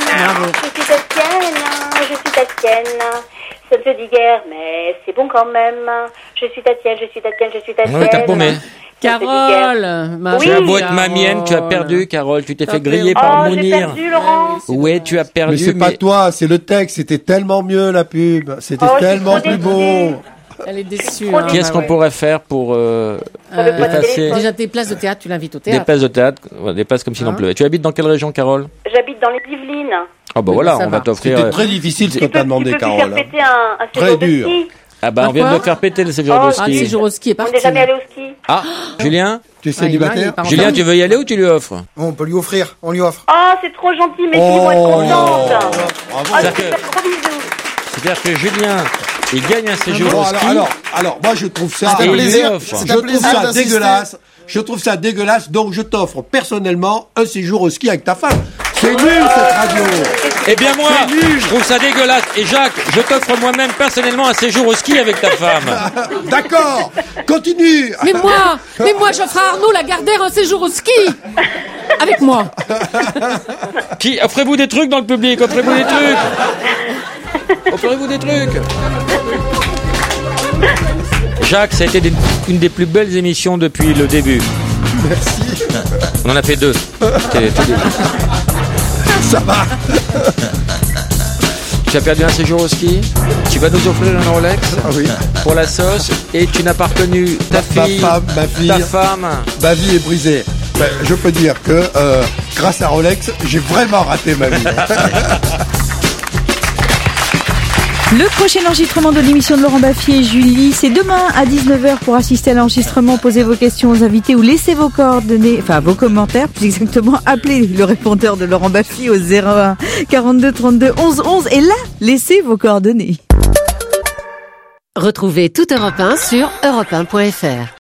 Tatienne. Ça ne se dit guère, mais c'est bon quand même. Je suis Tatienne. Ouais, t'as paumé. Carole, tu as beau être ma mienne, tu as perdu, Carole. Tu t'es fait griller par Mounir. J'ai perdu, Laurent. Ouais, tu as perdu. Mais c'est pas toi, c'est le texte. C'était tellement mieux la pub. C'était tellement plus beau. Elle est déçue. Qu'est-ce qu'on pourrait faire pour effacer déjà tes places de théâtre, tu l'invites au théâtre. Des places de théâtre, des places comme s'il en pleuvait. Tu habites dans quelle région, Carole? J'habite dans les Yvelines. Ah bah voilà, on va t'offrir. C'était très difficile ce que t'as demandé, Carole. Tu peux faire péter un séjour de ski. Ah bah on vient de le faire péter le séjour de ski. Le séjour au ski est parti. On n'est jamais allé au ski. Ah, Julien? Tu es célibataire? Julien, tu veux y aller ou tu lui offres? On peut lui offrir, on lui offre. Oh, c'est trop gentil, mais ils vont être contentes. C'est-à-dire que Julien, il gagne un séjour au ski. Alors, moi je trouve ça dégueulasse. Je trouve ça dégueulasse, donc je t'offre personnellement un séjour au ski avec ta femme. C'est nul cette radio. Eh bien moi, je trouve ça dégueulasse. Et Jacques, je t'offre moi-même personnellement un séjour au ski avec ta femme. D'accord, continue. Mais moi, j'offre à Arnaud Lagardère un séjour au ski. Avec moi. Offrez-vous des trucs dans le public, offrez-vous des trucs. Jacques, ça a été une des plus belles émissions depuis le début. Merci. On en a fait 2. Ça va. Tu as perdu un séjour au ski. Tu vas nous offrir un Rolex pour la sauce. Et tu n'as pas reconnu ta fille, ta femme. Ma vie est brisée. Je peux dire que grâce à Rolex, j'ai vraiment raté ma vie. Le prochain enregistrement de l'émission de Laurent Baffy et Julie, c'est demain à 19h pour assister à l'enregistrement. Posez vos questions aux invités ou laissez vos coordonnées, enfin vos commentaires, plus exactement. Appelez le répondeur de Laurent Baffy au 01 42 32 11 11 et là, laissez vos coordonnées. Retrouvez toute Europe 1 sur europe1.fr.